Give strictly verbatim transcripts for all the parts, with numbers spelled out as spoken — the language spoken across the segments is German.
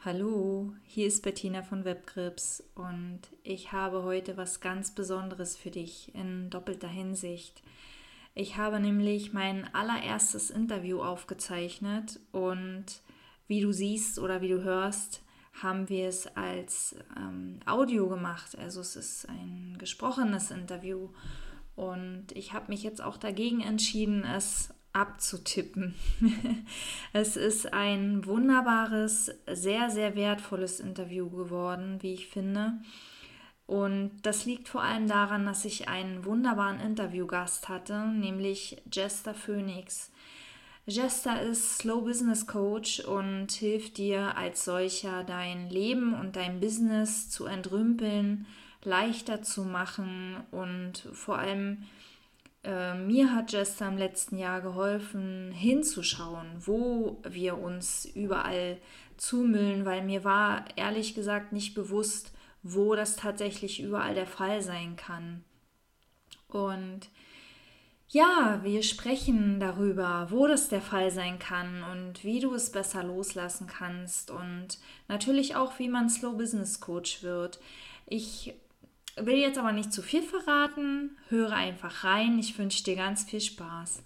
Hallo, hier ist Bettina von Webgrips und ich habe heute was ganz Besonderes für dich in doppelter Hinsicht. Ich habe nämlich mein allererstes Interview aufgezeichnet und wie du siehst oder wie du hörst, haben wir es als ähm, Audio gemacht. Also es ist ein gesprochenes Interview und ich habe mich jetzt auch dagegen entschieden, es abzutippen. Es ist ein wunderbares, sehr, sehr wertvolles Interview geworden, wie ich finde. Und das liegt vor allem daran, dass ich einen wunderbaren Interviewgast hatte, nämlich Jester Phoenix. Jester ist Slow Business Coach und hilft dir als solcher dein Leben und dein Business zu entrümpeln, leichter zu machen und vor allem äh, mir hat Jester im letzten Jahr geholfen, hinzuschauen, wo wir uns überall zumüllen, weil mir war ehrlich gesagt nicht bewusst, wo das tatsächlich überall der Fall sein kann. Und ja, wir sprechen darüber, wo das der Fall sein kann und wie du es besser loslassen kannst und natürlich auch, wie man Slow Business Coach wird. Ich will jetzt aber nicht zu viel verraten. Höre einfach rein. Ich wünsche dir ganz viel Spaß.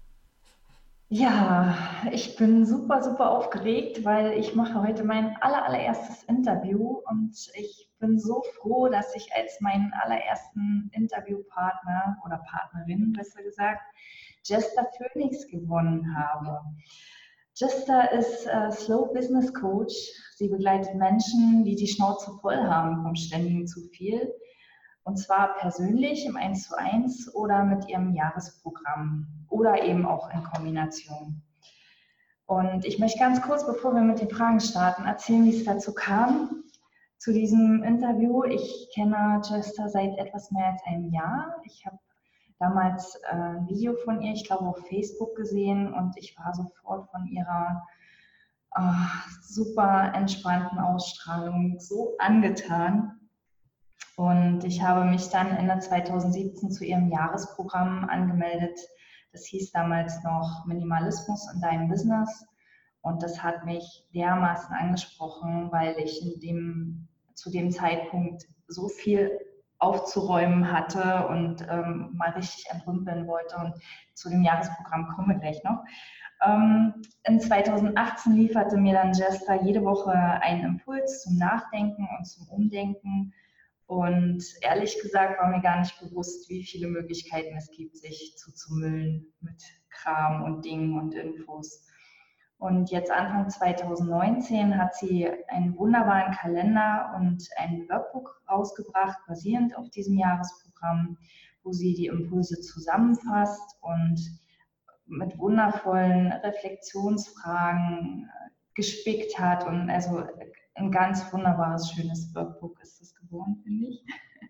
Ja, ich bin super, super aufgeregt, weil ich mache heute mein aller, allererstes Interview und ich bin so froh, dass ich als meinen allerersten Interviewpartner oder Partnerin, besser gesagt, Jester Phoenix gewonnen habe. Jester ist äh, Slow Business Coach. Sie begleitet Menschen, die die Schnauze voll haben vom ständigen zu viel. Und zwar persönlich im Eins zu eins oder mit ihrem Jahresprogramm oder eben auch in Kombination. Und ich möchte ganz kurz, bevor wir mit den Fragen starten, erzählen, wie es dazu kam, zu diesem Interview. Ich kenne Jester seit etwas mehr als einem Jahr. Ich habe damals äh, ein Video von ihr, ich glaube auf Facebook gesehen und ich war sofort von ihrer äh, super entspannten Ausstrahlung so angetan. Und ich habe mich dann Ende zweitausendsiebzehn zu ihrem Jahresprogramm angemeldet. Das hieß damals noch Minimalismus in deinem Business. Und das hat mich dermaßen angesprochen, weil ich in dem, zu dem Zeitpunkt so viel aufzuräumen hatte und ähm, mal richtig entrümpeln wollte. Und zu dem Jahresprogramm kommen wir gleich noch. Ähm, in zweitausendachtzehn lieferte mir dann Jester jede Woche einen Impuls zum Nachdenken und zum Umdenken. Und ehrlich gesagt war mir gar nicht bewusst, wie viele Möglichkeiten es gibt, sich zuzumüllen mit Kram und Dingen und Infos. Und jetzt Anfang zweitausendneunzehn hat sie einen wunderbaren Kalender und ein Workbook rausgebracht, basierend auf diesem Jahresprogramm, wo sie die Impulse zusammenfasst und mit wundervollen Reflexionsfragen gespickt hat. Und also ein ganz wunderbares, schönes Workbook ist das geworden, finde ich.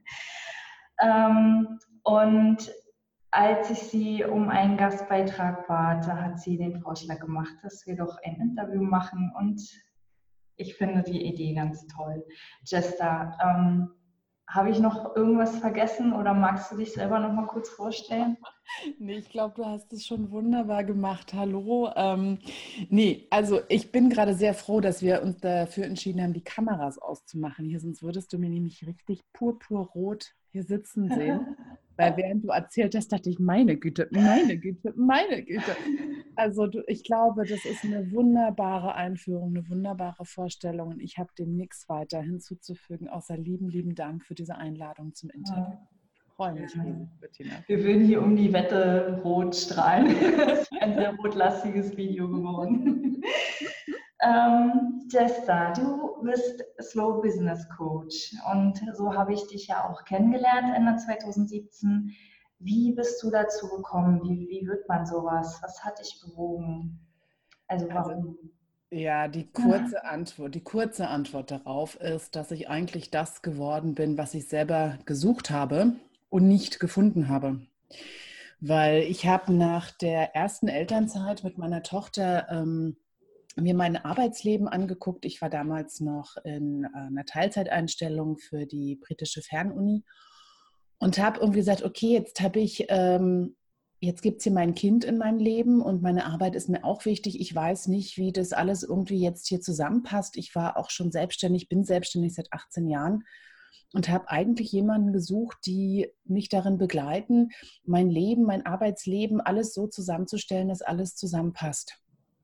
ähm, und als ich sie um einen Gastbeitrag bate, hat sie den Vorschlag gemacht, dass wir doch ein Interview machen. Und ich finde die Idee ganz toll. Jester, ähm, habe ich noch irgendwas vergessen oder magst du dich selber noch mal kurz vorstellen? Nee, ich glaube, du hast es schon wunderbar gemacht. Hallo. Ähm, nee, also ich bin gerade sehr froh, dass wir uns dafür entschieden haben, die Kameras auszumachen hier, sonst würdest du mir nämlich richtig purpurrot hier sitzen sehen. Weil während du erzählt hast, dachte ich, meine Güte, meine Güte, meine Güte. Also du, ich glaube, das ist eine wunderbare Einführung, eine wunderbare Vorstellung und ich habe dem nichts weiter hinzuzufügen, außer lieben, lieben Dank für diese Einladung zum Interview. Ich freue mich riesig, Bettina. Wir würden hier um die Wette rot strahlen. Das ist ein sehr rotlastiges Video geworden. ähm, Jester, du bist Slow Business Coach und so habe ich dich ja auch kennengelernt Ende zweitausendsiebzehn. Wie bist du dazu gekommen? Wie, wie wird man sowas? Was hat dich bewogen? Also Also warum? ja, die kurze Antwort, die kurze Antwort darauf ist, dass ich eigentlich das geworden bin, was ich selber gesucht habe und nicht gefunden habe. Weil ich habe nach der ersten Elternzeit mit meiner Tochter ähm, mir mein Arbeitsleben angeguckt. Ich war damals noch in äh, einer Teilzeiteinstellung für die britische Fernuni und habe irgendwie gesagt, okay, jetzt habe ich ähm, jetzt gibt es hier mein Kind in meinem Leben und meine Arbeit ist mir auch wichtig. Ich weiß nicht, wie das alles irgendwie jetzt hier zusammenpasst. Ich war auch schon selbstständig, bin selbstständig seit achtzehn Jahren und habe eigentlich jemanden gesucht, die mich darin begleiten, mein Leben, mein Arbeitsleben, alles so zusammenzustellen, dass alles zusammenpasst.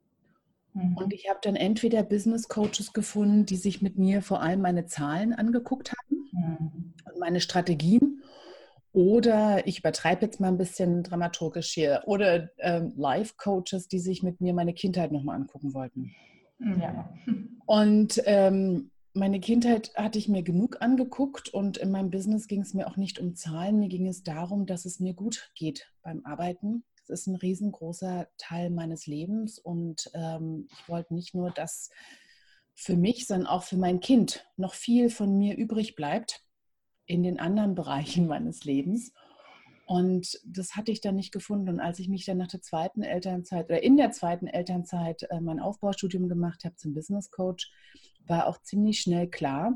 Mhm. Und ich habe dann entweder Business Coaches gefunden, die sich mit mir vor allem meine Zahlen angeguckt haben mhm. und meine Strategien. Oder ich übertreibe jetzt mal ein bisschen dramaturgisch hier. Oder ähm, Life-Coaches, die sich mit mir meine Kindheit nochmal angucken wollten. Ja. Und ähm, meine Kindheit hatte ich mir genug angeguckt und in meinem Business ging es mir auch nicht um Zahlen. Mir ging es darum, dass es mir gut geht beim Arbeiten. Das ist ein riesengroßer Teil meines Lebens und ähm, ich wollte nicht nur, dass für mich, sondern auch für mein Kind noch viel von mir übrig bleibt in den anderen Bereichen meines Lebens. Und das hatte ich dann nicht gefunden. Und als ich mich dann nach der zweiten Elternzeit oder in der zweiten Elternzeit äh, mein Aufbaustudium gemacht habe zum Business Coach, war auch ziemlich schnell klar,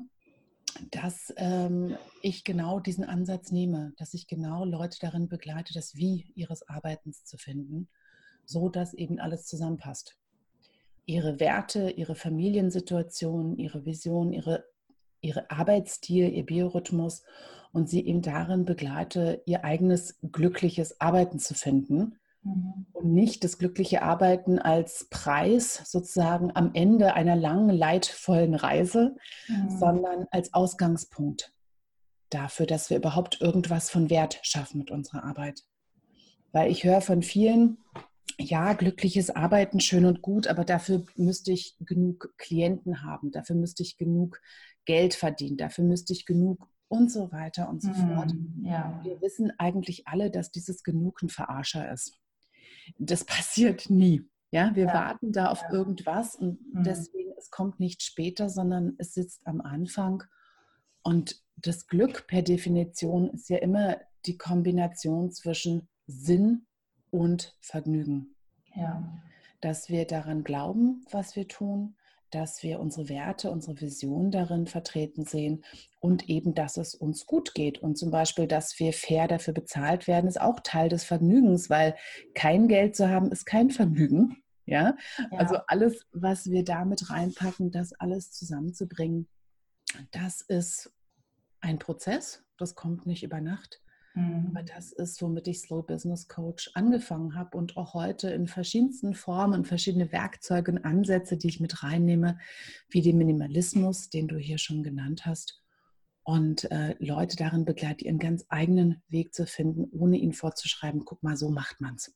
dass ähm, ich genau diesen Ansatz nehme, dass ich genau Leute darin begleite, das Wie ihres Arbeitens zu finden, so dass eben alles zusammenpasst. Ihre Werte, ihre Familiensituation, ihre Vision, ihre ihre Arbeitsstil, ihr Biorhythmus und sie eben darin begleite, ihr eigenes glückliches Arbeiten zu finden mhm. und nicht das glückliche Arbeiten als Preis sozusagen am Ende einer langen, leidvollen Reise, mhm. sondern als Ausgangspunkt dafür, dass wir überhaupt irgendwas von Wert schaffen mit unserer Arbeit. Weil ich höre von vielen, ja, glückliches Arbeiten, schön und gut, aber dafür müsste ich genug Klienten haben, dafür müsste ich genug Geld verdienen, dafür müsste ich genug und so weiter und so mm, fort. Ja. Wir wissen eigentlich alle, dass dieses Genug ein Verarscher ist. Das passiert nie. Ja, wir ja. warten da auf ja. irgendwas und mm. deswegen, es kommt nicht später, sondern es sitzt am Anfang. Und das Glück per Definition ist ja immer die Kombination zwischen Sinn und Vergnügen. Ja. Dass wir daran glauben, was wir tun, dass wir unsere Werte, unsere Vision darin vertreten sehen und eben, dass es uns gut geht. Und zum Beispiel, dass wir fair dafür bezahlt werden, ist auch Teil des Vergnügens, weil kein Geld zu haben, ist kein Vergnügen. Ja? Ja. Also alles, was wir damit reinpacken, das alles zusammenzubringen, das ist ein Prozess, das kommt nicht über Nacht. Aber das ist, womit ich Slow Business Coach angefangen habe und auch heute in verschiedensten Formen und verschiedene Werkzeuge und Ansätze, die ich mit reinnehme, wie den Minimalismus, den du hier schon genannt hast. Und äh, Leute darin begleite, ihren ganz eigenen Weg zu finden, ohne ihnen vorzuschreiben, guck mal, so macht man es.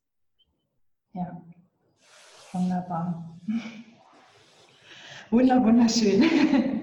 Ja, wunderbar. Wunder, wunderschön.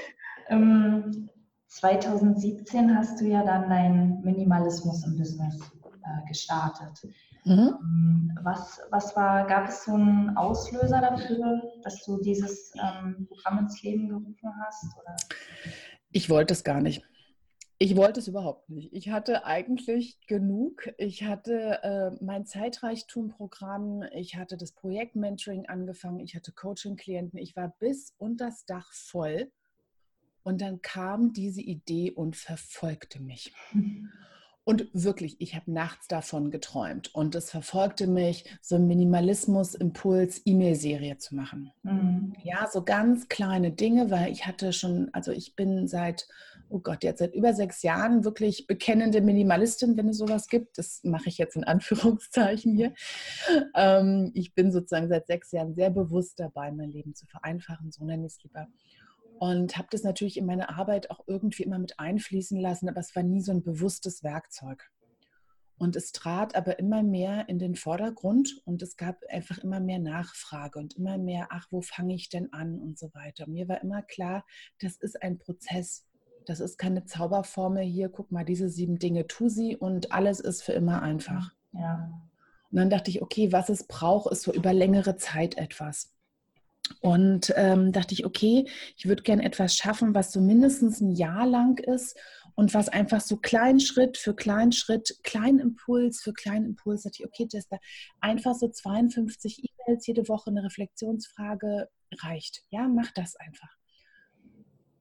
ähm, zwanzig siebzehn hast du ja dann deinen Minimalismus im Business äh, gestartet. Mhm. Ähm, was, was war, gab es so einen Auslöser dafür, dass du dieses ähm, Programm ins Leben gerufen hast? Oder? Ich wollte es gar nicht. Ich wollte es überhaupt nicht. Ich hatte eigentlich genug. Ich hatte äh, mein Zeitreichtum-Programm, ich hatte das Projektmentoring angefangen, ich hatte Coaching-Klienten, ich war bis unter das Dach voll. Und dann kam diese Idee und verfolgte mich. Und wirklich, ich habe nachts davon geträumt. Und es verfolgte mich, so einen Minimalismus-Impuls-E-Mail-Serie zu machen. Mhm. Ja, so ganz kleine Dinge, weil ich hatte schon, also ich bin seit, oh Gott, jetzt seit über sechs Jahren wirklich bekennende Minimalistin, wenn es sowas gibt. Das mache ich jetzt in Anführungszeichen hier. Ähm, ich bin sozusagen seit sechs Jahren sehr bewusst dabei, mein Leben zu vereinfachen, so nenne ich es lieber. Und habe das natürlich in meine Arbeit auch irgendwie immer mit einfließen lassen, aber es war nie so ein bewusstes Werkzeug. Und es trat aber immer mehr in den Vordergrund und es gab einfach immer mehr Nachfrage und immer mehr, ach, wo fange ich denn an und so weiter. Mir war immer klar, das ist ein Prozess. Das ist keine Zauberformel hier, guck mal, diese sieben Dinge, tu sie und alles ist für immer einfach. Ja. Und dann dachte ich, okay, was es braucht, ist so über längere Zeit etwas. Und ähm, dachte ich, okay, ich würde gerne etwas schaffen, was so mindestens ein Jahr lang ist und was einfach so kleinen Schritt für kleinen Schritt, kleinen Impuls für kleinen Impuls, dachte ich, okay, das da einfach so zweiundfünfzig E-Mails jede Woche, eine Reflexionsfrage reicht. Ja, mach das einfach.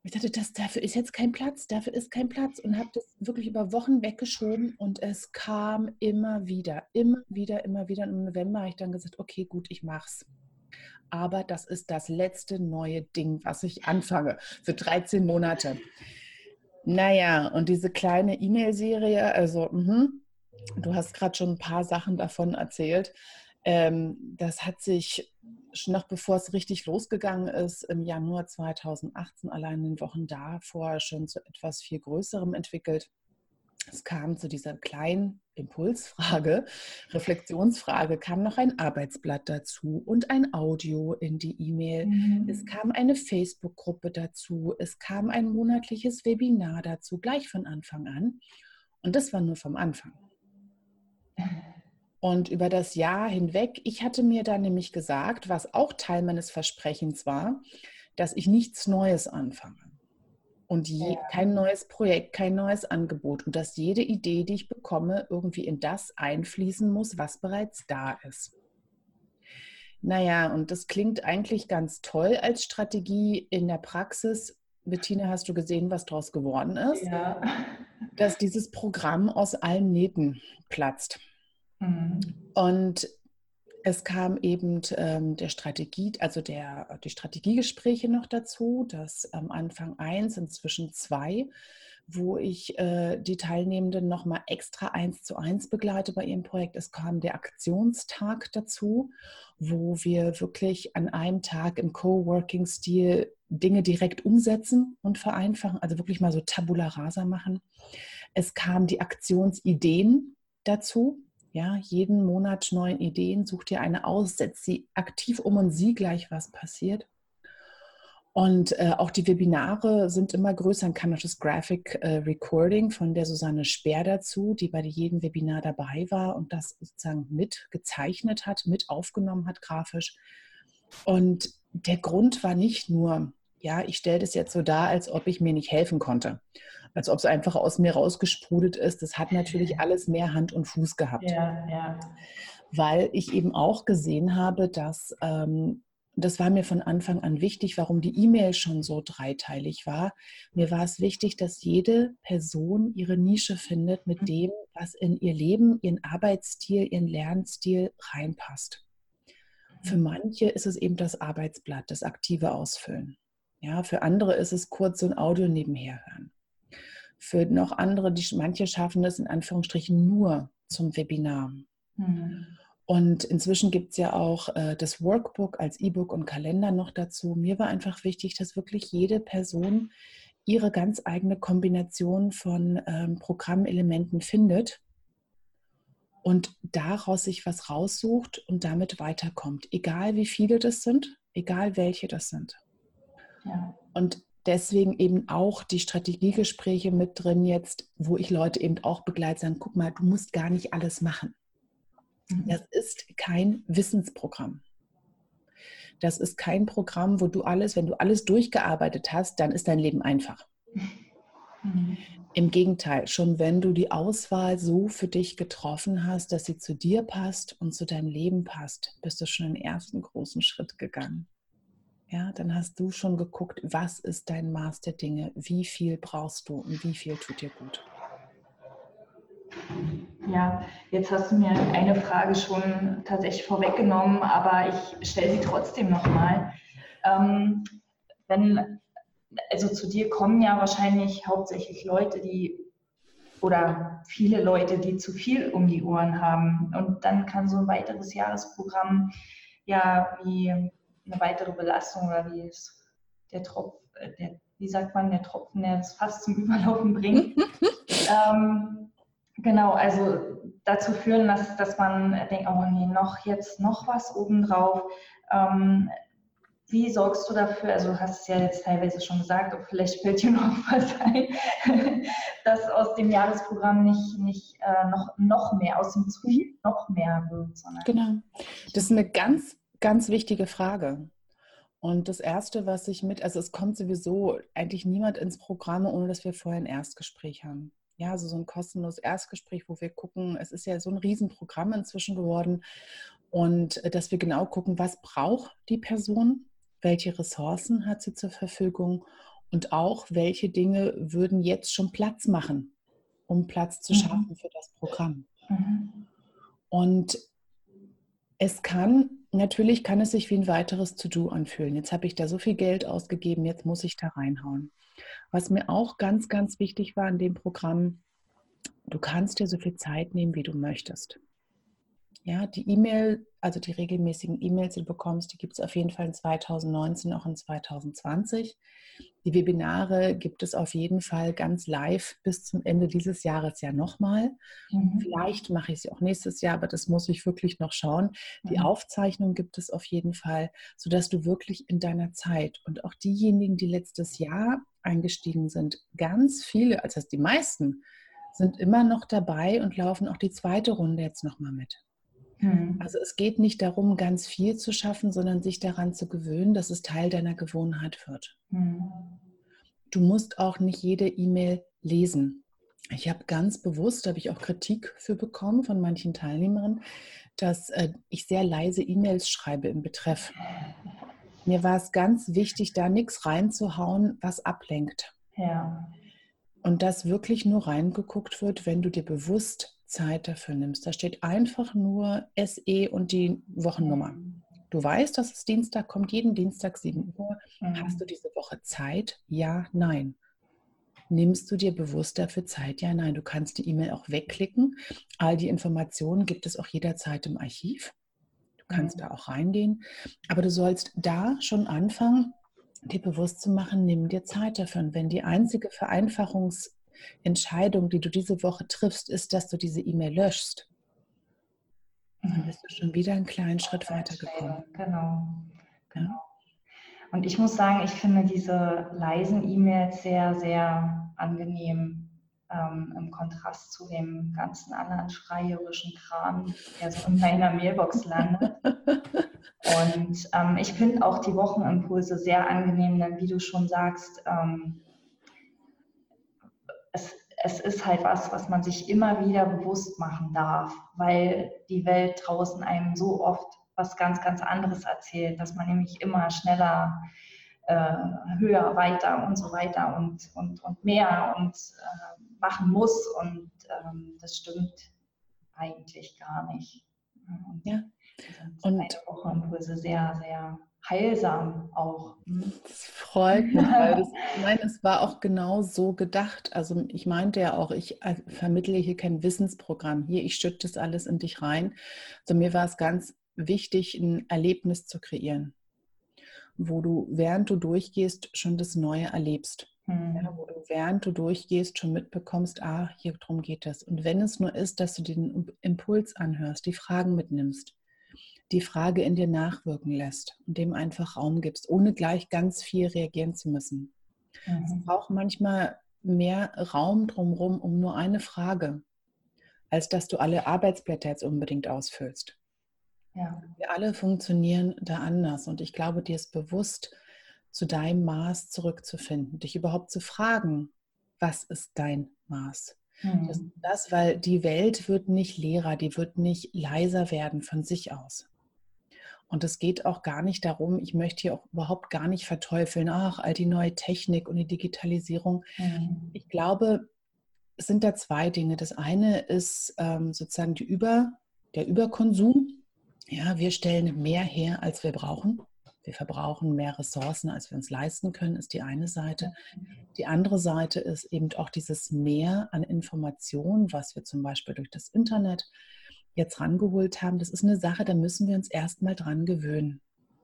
ich dachte, das, dafür ist jetzt kein Platz, dafür ist kein Platz und habe das wirklich über Wochen weggeschoben und es kam immer wieder, immer wieder, immer wieder. Und im November habe ich dann gesagt, okay, gut, ich mach's. Aber das ist das letzte neue Ding, was ich anfange für dreizehn Monate. Naja, und diese kleine E-Mail-Serie, also mh, du hast gerade schon ein paar Sachen davon erzählt. Ähm, das hat sich schon noch bevor es richtig losgegangen ist, im Januar zweitausendachtzehn, allein in den Wochen davor, schon zu etwas viel Größerem entwickelt. Es kam zu dieser kleinen Impulsfrage, Reflexionsfrage, kam noch ein Arbeitsblatt dazu und ein Audio in die E-Mail. Mhm. Es kam eine Facebook-Gruppe dazu, es kam ein monatliches Webinar dazu, gleich von Anfang an. Und das war nur vom Anfang. Und über das Jahr hinweg, ich hatte mir dann nämlich gesagt, was auch Teil meines Versprechens war, dass ich nichts Neues anfange. Und je, ja. kein neues Projekt, kein neues Angebot. Und dass jede Idee, die ich bekomme, irgendwie in das einfließen muss, was bereits da ist. Naja, und das klingt eigentlich ganz toll als Strategie in der Praxis. Bettina, hast du gesehen, was daraus geworden ist? Ja. Dass dieses Programm aus allen Nähten platzt. Mhm. Und es kam eben ähm, der Strategie, also der, die Strategiegespräche noch dazu, das am Anfang eins, inzwischen zwei, wo ich äh, die Teilnehmenden nochmal extra eins zu eins begleite bei ihrem Projekt. Es kam der Aktionstag dazu, wo wir wirklich an einem Tag im Coworking-Stil Dinge direkt umsetzen und vereinfachen, also wirklich mal so Tabula rasa machen. Es kamen die Aktionsideen dazu. Ja, jeden Monat neue Ideen, such dir eine aus, setz sie aktiv um und sieh gleich, was passiert. Und äh, auch die Webinare sind immer größer. Dann kam noch das Graphic äh, Recording von der Susanne Speer dazu, die bei jedem Webinar dabei war und das sozusagen mit gezeichnet hat, mit aufgenommen hat, grafisch. Und der Grund war nicht nur, ja, ich stelle das jetzt so dar, als ob ich mir nicht helfen konnte. Als ob es einfach aus mir rausgesprudelt ist. Das hat natürlich alles mehr Hand und Fuß gehabt. Ja, ja. Weil ich eben auch gesehen habe, dass, ähm, das war mir von Anfang an wichtig, warum die E-Mail schon so dreiteilig war. Mir war es wichtig, dass jede Person ihre Nische findet mit dem, was in ihr Leben, ihren Arbeitsstil, ihren Lernstil reinpasst. Für manche ist es eben das Arbeitsblatt, das aktive Ausfüllen. Ja, für andere ist es kurz so ein Audio nebenher hören. Für noch andere, die manche schaffen das in Anführungsstrichen nur zum Webinar. Mhm. Und inzwischen gibt es ja auch äh, das Workbook als E-Book und Kalender noch dazu. Mir war einfach wichtig, dass wirklich jede Person ihre ganz eigene Kombination von ähm, Programmelementen findet und daraus sich was raussucht und damit weiterkommt. Egal wie viele das sind, egal welche das sind. Ja. Und deswegen eben auch die Strategiegespräche mit drin jetzt, wo ich Leute eben auch begleite, sagen, guck mal, du musst gar nicht alles machen. Das ist kein Wissensprogramm. Das ist kein Programm, wo du alles, wenn du alles durchgearbeitet hast, dann ist dein Leben einfach. Mhm. Im Gegenteil, schon wenn du die Auswahl so für dich getroffen hast, dass sie zu dir passt und zu deinem Leben passt, bist du schon den ersten großen Schritt gegangen. Ja, dann hast du schon geguckt, was ist dein Maß der Dinge, wie viel brauchst du und wie viel tut dir gut. Ja, jetzt hast du mir eine Frage schon tatsächlich vorweggenommen, aber ich stelle sie trotzdem nochmal. Ähm, wenn, also zu dir kommen ja wahrscheinlich hauptsächlich Leute, die oder viele Leute, die zu viel um die Ohren haben. Und dann kann so ein weiteres Jahresprogramm ja wie eine weitere Belastung oder wie es der Tropf, der, wie sagt man, der Tropfen, der es fast zum Überlaufen bringt. ähm, genau, also dazu führen, dass, dass man denkt, oh nee, noch jetzt noch was obendrauf. Ähm, wie sorgst du dafür, also du hast es ja jetzt teilweise schon gesagt, aber vielleicht fällt dir noch was ein, dass aus dem Jahresprogramm nicht, nicht äh, noch, noch mehr, aus dem zu viel noch mehr wird. Sondern genau, das ist eine ganz Ganz wichtige Frage. Und das Erste, was ich mit, also es kommt sowieso eigentlich niemand ins Programm, ohne dass wir vorher ein Erstgespräch haben. Ja, also so ein kostenloses Erstgespräch, wo wir gucken, es ist ja so ein Riesenprogramm inzwischen geworden und dass wir genau gucken, was braucht die Person, welche Ressourcen hat sie zur Verfügung Und auch, welche Dinge würden jetzt schon Platz machen, um Platz zu Mhm. schaffen für das Programm. Mhm. Und es kann, natürlich kann es sich wie ein weiteres To-Do anfühlen. Jetzt habe ich da so viel Geld ausgegeben, jetzt muss ich da reinhauen. Was mir auch ganz, ganz wichtig war in dem Programm, du kannst dir so viel Zeit nehmen, wie du möchtest. Ja, die E-Mail, also die regelmäßigen E-Mails, die du bekommst, die gibt es auf jeden Fall in zweitausendneunzehn, auch in zweitausendzwanzig. Die Webinare gibt es auf jeden Fall ganz live bis zum Ende dieses Jahres ja nochmal. Mhm. Vielleicht mache ich sie auch nächstes Jahr, aber das muss ich wirklich noch schauen. Die Mhm. Aufzeichnung gibt es auf jeden Fall, sodass du wirklich in deiner Zeit und auch diejenigen, die letztes Jahr eingestiegen sind, ganz viele, also die meisten, sind immer noch dabei und laufen auch die zweite Runde jetzt nochmal mit. Mhm. Also es geht nicht darum, ganz viel zu schaffen, sondern sich daran zu gewöhnen, dass es Teil deiner Gewohnheit wird. Mhm. Du musst auch nicht jede E-Mail lesen. Ich habe ganz bewusst, da habe ich auch Kritik für bekommen von manchen Teilnehmerinnen, dass äh, ich sehr leise E-Mails schreibe im Betreff. Mir war es ganz wichtig, da nichts reinzuhauen, was ablenkt. Ja. Und dass wirklich nur reingeguckt wird, wenn du dir bewusst Zeit dafür nimmst. Da steht einfach nur S E und die Wochennummer. Du weißt, dass es Dienstag kommt, jeden Dienstag sieben Uhr. Hast du Mhm. diese Woche Zeit? Ja, nein. Nimmst du dir bewusst dafür Zeit? Ja, nein. Du kannst die E-Mail auch wegklicken. All die Informationen gibt es auch jederzeit im Archiv. Du kannst Mhm. da auch reingehen. Aber du sollst da schon anfangen, dir bewusst zu machen, nimm dir Zeit dafür. Und wenn die einzige Vereinfachungsentscheidung, die du diese Woche triffst, ist, dass du diese E-Mail löschst, dann bist du schon wieder einen kleinen Schritt weitergekommen. Genau. Ja? Genau. Und ich muss sagen, ich finde diese leisen E-Mails sehr, sehr angenehm ähm, im Kontrast zu dem ganzen anderen schreierischen Kram, der so in meiner Mailbox landet. Und ähm, ich finde auch die Wochenimpulse sehr angenehm, denn wie du schon sagst, ähm, es, es ist halt was, was man sich immer wieder bewusst machen darf, weil die Welt draußen einem so oft was ganz, ganz anderes erzählt, dass man nämlich immer schneller, äh, höher, weiter und so weiter und, und, und mehr und äh, machen muss. Und ähm, das stimmt eigentlich gar nicht. Und Ja. sind Und eine Wochenimpulse sehr, sehr heilsam auch. das freut mich, weil das, nein, es war auch genau so gedacht. Also ich meinte ja auch, ich vermittle hier kein Wissensprogramm. Hier, ich schütte das alles in dich rein. Also mir war es ganz wichtig, ein Erlebnis zu kreieren, wo du, während du durchgehst, schon das Neue erlebst. Hm. Ja, wo du, während du durchgehst, schon mitbekommst, ah, hier drum geht es. Und wenn es nur ist, dass du den Impuls anhörst, die Fragen mitnimmst, die Frage in dir nachwirken lässt und dem einfach Raum gibst, ohne gleich ganz viel reagieren zu müssen. Mhm. Es braucht manchmal mehr Raum drumherum um nur eine Frage, als dass du alle Arbeitsblätter jetzt unbedingt ausfüllst. Ja. Wir alle funktionieren da anders und ich glaube, dir ist bewusst, zu deinem Maß zurückzufinden, dich überhaupt zu fragen, was ist dein Maß? Mhm. Das, das, weil die Welt wird nicht leerer, die wird nicht leiser werden von sich aus. Und es geht auch gar nicht darum, ich möchte hier auch überhaupt gar nicht verteufeln, ach, all die neue Technik und die Digitalisierung. Mhm. Ich glaube, es sind da zwei Dinge. Das eine ist ähm, sozusagen die Über, der Überkonsum. Ja, wir stellen mehr her, als wir brauchen. Wir verbrauchen mehr Ressourcen, als wir uns leisten können, ist die eine Seite. Die andere Seite ist eben auch dieses Mehr an Informationen, was wir zum Beispiel durch das Internet jetzt rangeholt haben. Das ist eine Sache, da müssen wir uns erstmal dran gewöhnen.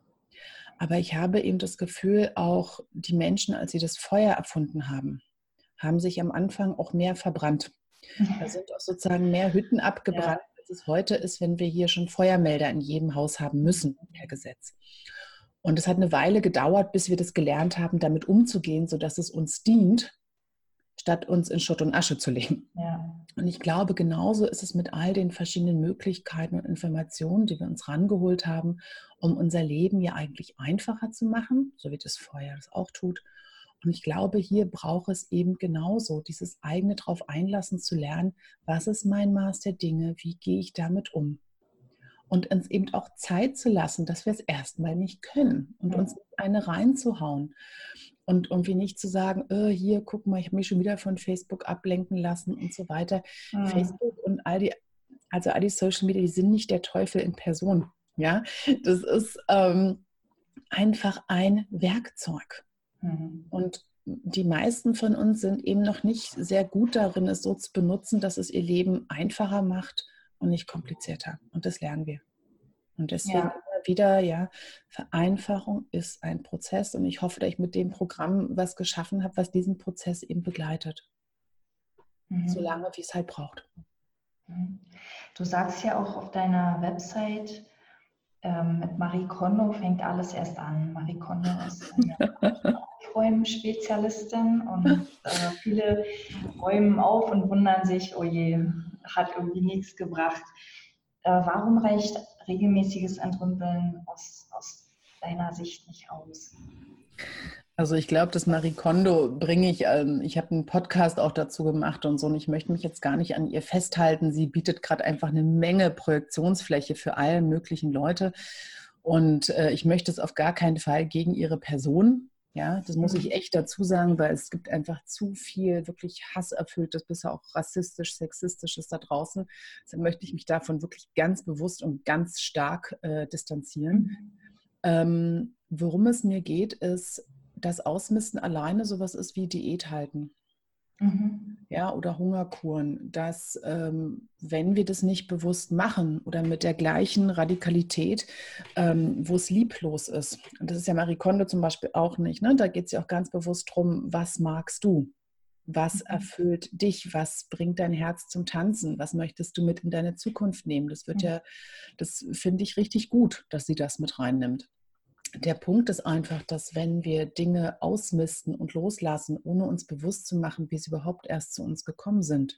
Aber ich habe eben das Gefühl, auch die Menschen, als sie das Feuer erfunden haben, haben sich am Anfang auch mehr verbrannt. Da sind auch sozusagen mehr Hütten abgebrannt, ja, als es heute ist, wenn wir hier schon Feuermelder in jedem Haus haben müssen, per Gesetz. Und es hat eine Weile gedauert, bis wir das gelernt haben, damit umzugehen, sodass es uns dient, statt uns in Schutt und Asche zu legen. Ja. Und ich glaube, genauso ist es mit all den verschiedenen Möglichkeiten und Informationen, die wir uns rangeholt haben, um unser Leben ja eigentlich einfacher zu machen, so wie das Feuer das auch tut. Und ich glaube, hier braucht es eben genauso, dieses eigene drauf einlassen zu lernen, was ist mein Maß der Dinge, wie gehe ich damit um? und uns eben auch Zeit zu lassen, dass wir es erstmal nicht können und Ja. uns eine reinzuhauen. Und irgendwie nicht zu sagen, äh, hier, guck mal, ich habe mich schon wieder von Facebook ablenken lassen und so weiter. Mhm. Facebook und all die, also all die Social Media, die sind nicht der Teufel in Person. Ja, das ist ähm, einfach ein Werkzeug. Mhm. Und die meisten von uns sind eben noch nicht sehr gut darin, es so zu benutzen, dass es ihr Leben einfacher macht und nicht komplizierter. Und das lernen wir. Und deswegen Ja. immer wieder, ja, Vereinfachung ist ein Prozess und ich hoffe, dass ich mit dem Programm was geschaffen habe, was diesen Prozess eben begleitet. Mhm. So lange, wie es halt braucht. Mhm. Du sagst ja auch auf deiner Website, ähm, mit Marie Kondo fängt alles erst an. Marie Kondo ist eine Aufräumen-Spezialistin und äh, viele räumen auf und wundern sich, oh je, hat irgendwie nichts gebracht. Äh, warum reicht regelmäßiges Entrümpeln aus, aus deiner Sicht nicht aus? Also ich glaube, das Marie Kondo bringe ich, ähm, ich habe einen Podcast auch dazu gemacht und so und ich möchte mich jetzt gar nicht an ihr festhalten. Sie bietet gerade einfach eine Menge Projektionsfläche für alle möglichen Leute und äh, ich möchte es auf gar keinen Fall gegen ihre Person. Ja, das muss ich echt dazu sagen, weil es gibt einfach zu viel wirklich hasserfülltes, bis auch rassistisch, sexistisches da draußen. Deshalb möchte ich mich davon wirklich ganz bewusst und ganz stark äh, distanzieren. Mhm. Ähm, worum es mir geht, ist, dass Ausmisten alleine sowas ist wie Diät halten. Mhm. Ja, oder Hungerkuren, dass ähm, wenn wir das nicht bewusst machen oder mit der gleichen Radikalität, ähm, wo es lieblos ist, und das ist ja Marie Kondo zum Beispiel auch nicht, ne? Da geht es ja auch ganz bewusst darum, was magst du? Was erfüllt dich? Was bringt dein Herz zum Tanzen? Was möchtest du mit in deine Zukunft nehmen? Das wird ja, das finde ich richtig gut, dass sie das mit reinnimmt. Der Punkt ist einfach, dass wenn wir Dinge ausmisten und loslassen, ohne uns bewusst zu machen, wie sie überhaupt erst zu uns gekommen sind,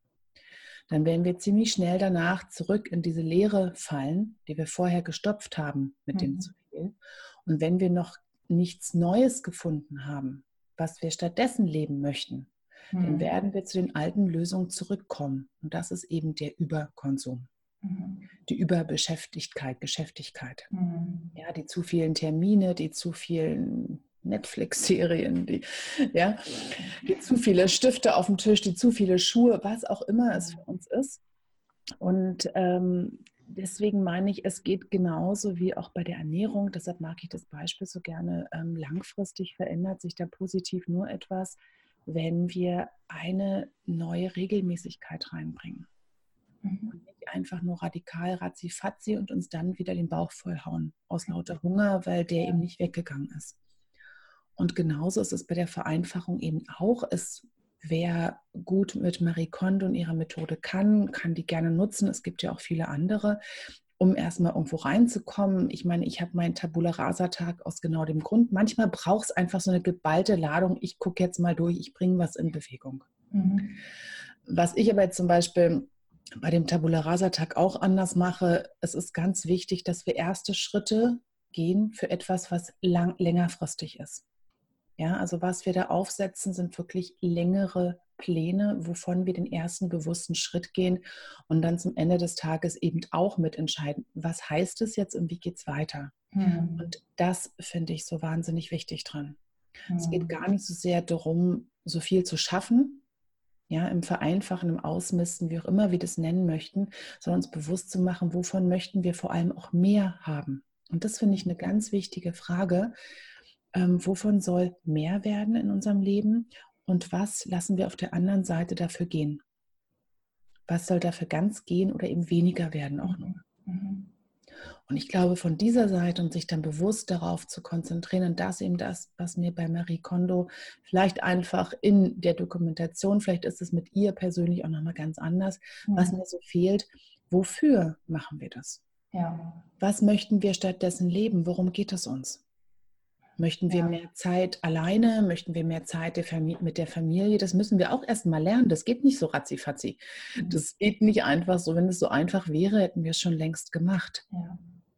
dann werden wir ziemlich schnell danach zurück in diese Leere fallen, die wir vorher gestopft haben mit dem zu viel. Und wenn wir noch nichts Neues gefunden haben, was wir stattdessen leben möchten, Mhm. dann werden wir zu den alten Lösungen zurückkommen. Und das ist eben der Überkonsum. Mhm. Die Überbeschäftigkeit, Geschäftigkeit. Mhm. Ja, die zu vielen Termine, die zu vielen Netflix-Serien, die, ja, die zu viele Stifte auf dem Tisch, die zu viele Schuhe, was auch immer es für uns ist. Und ähm, deswegen meine ich, es geht genauso wie auch bei der Ernährung. Deshalb mag ich das Beispiel so gerne. Ähm, langfristig verändert sich da positiv nur etwas, wenn wir eine neue Regelmäßigkeit reinbringen. Mhm. Und nicht einfach nur radikal ratzi-fatzi und uns dann wieder den Bauch vollhauen aus lauter Hunger, weil der eben nicht weggegangen ist. Und genauso ist es bei der Vereinfachung eben auch. Es, wer gut mit Marie Kondo und ihrer Methode kann, kann die gerne nutzen. Es gibt ja auch viele andere, um erstmal irgendwo reinzukommen. Ich meine, ich habe meinen Tabula-Rasa-Tag aus genau dem Grund. Manchmal braucht es einfach so eine geballte Ladung. Ich gucke jetzt mal durch, ich bringe was in Bewegung. Mhm. Was ich aber jetzt zum Beispiel bei dem Tabula-Rasa-Tag auch anders mache, es ist ganz wichtig, dass wir erste Schritte gehen für etwas, was lang, längerfristig ist. Ja, also was wir da aufsetzen, sind wirklich längere Pläne, wovon wir den ersten bewussten Schritt gehen und dann zum Ende des Tages eben auch mitentscheiden, was heißt es jetzt und wie geht es weiter. Mhm. Und das finde ich so wahnsinnig wichtig dran. Mhm. Es geht gar nicht so sehr darum, so viel zu schaffen, ja, im Vereinfachen, im Ausmisten, wie auch immer wir das nennen möchten, sondern uns bewusst zu machen, wovon möchten wir vor allem auch mehr haben. Und das finde ich eine ganz wichtige Frage. Ähm, wovon soll mehr werden in unserem Leben und was lassen wir auf der anderen Seite dafür gehen? Was soll dafür ganz gehen oder eben weniger werden auch noch? Mhm. Und ich glaube, von dieser Seite und sich dann bewusst darauf zu konzentrieren, und das eben das, was mir bei Marie Kondo vielleicht einfach in der Dokumentation, vielleicht ist es mit ihr persönlich auch nochmal ganz anders, Mhm. was mir so fehlt, wofür machen wir das? Ja. Was möchten wir stattdessen leben? Worum geht es uns? Möchten wir Ja. mehr Zeit alleine? Möchten wir mehr Zeit der Famili- mit der Familie? Das müssen wir auch erst mal lernen. Das geht nicht so ratzi-fatzi. Das geht nicht einfach so. Wenn es so einfach wäre, hätten wir es schon längst gemacht. Ja.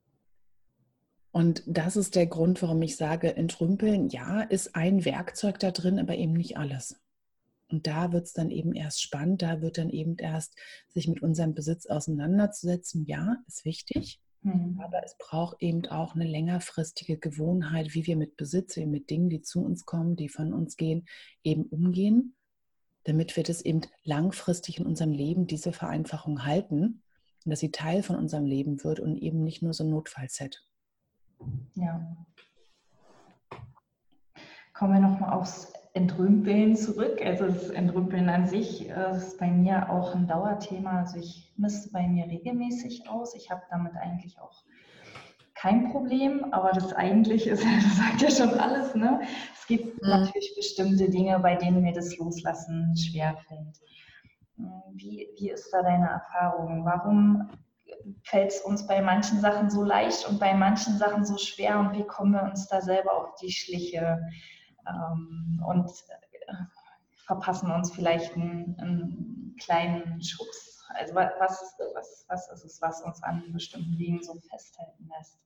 Und das ist der Grund, warum ich sage, entrümpeln, ja, ist ein Werkzeug da drin, aber eben nicht alles. Und da wird es dann eben erst spannend, da wird dann eben erst sich mit unserem Besitz auseinanderzusetzen. Ja, ist wichtig, mhm. aber es braucht eben auch eine längerfristige Gewohnheit, wie wir mit Besitz, eben mit Dingen, die zu uns kommen, die von uns gehen, eben umgehen, damit wir das eben langfristig in unserem Leben, diese Vereinfachung halten und dass sie Teil von unserem Leben wird und eben nicht nur so ein Notfallset. Ja. Kommen wir nochmal aufs Entrümpeln zurück. Also das Entrümpeln an sich äh, ist bei mir auch ein Dauerthema. Also ich misste bei mir regelmäßig aus. Ich habe damit eigentlich auch kein Problem, aber das Eigentliche ist, das sagt ja schon alles, ne? Es gibt mhm. natürlich bestimmte Dinge, bei denen mir das Loslassen schwerfällt. Wie, wie ist da deine Erfahrung? Warum fällt es uns bei manchen Sachen so leicht und bei manchen Sachen so schwer und wie kommen wir uns da selber auf die Schliche ähm, und äh, verpassen uns vielleicht einen, einen kleinen Schubs? Also was, was, was ist es, was uns an bestimmten Dingen so festhalten lässt?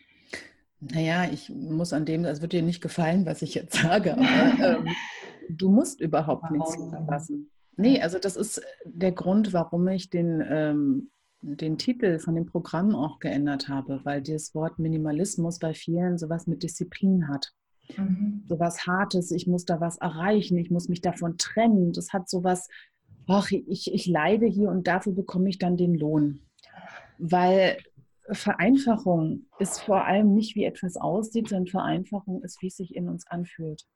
Naja, ich muss an dem, das wird dir nicht gefallen, was ich jetzt sage, aber ähm, du musst überhaupt nichts verpassen. Nee, also das ist der Grund, warum ich den, ähm, den Titel von dem Programm auch geändert habe, weil das Wort Minimalismus bei vielen sowas mit Disziplin hat. Mhm. Sowas Hartes, ich muss da was erreichen, ich muss mich davon trennen. Das hat sowas, ach, ich, ich leide hier und dafür bekomme ich dann den Lohn. Weil Vereinfachung ist vor allem nicht, wie etwas aussieht, sondern Vereinfachung ist, wie es sich in uns anfühlt.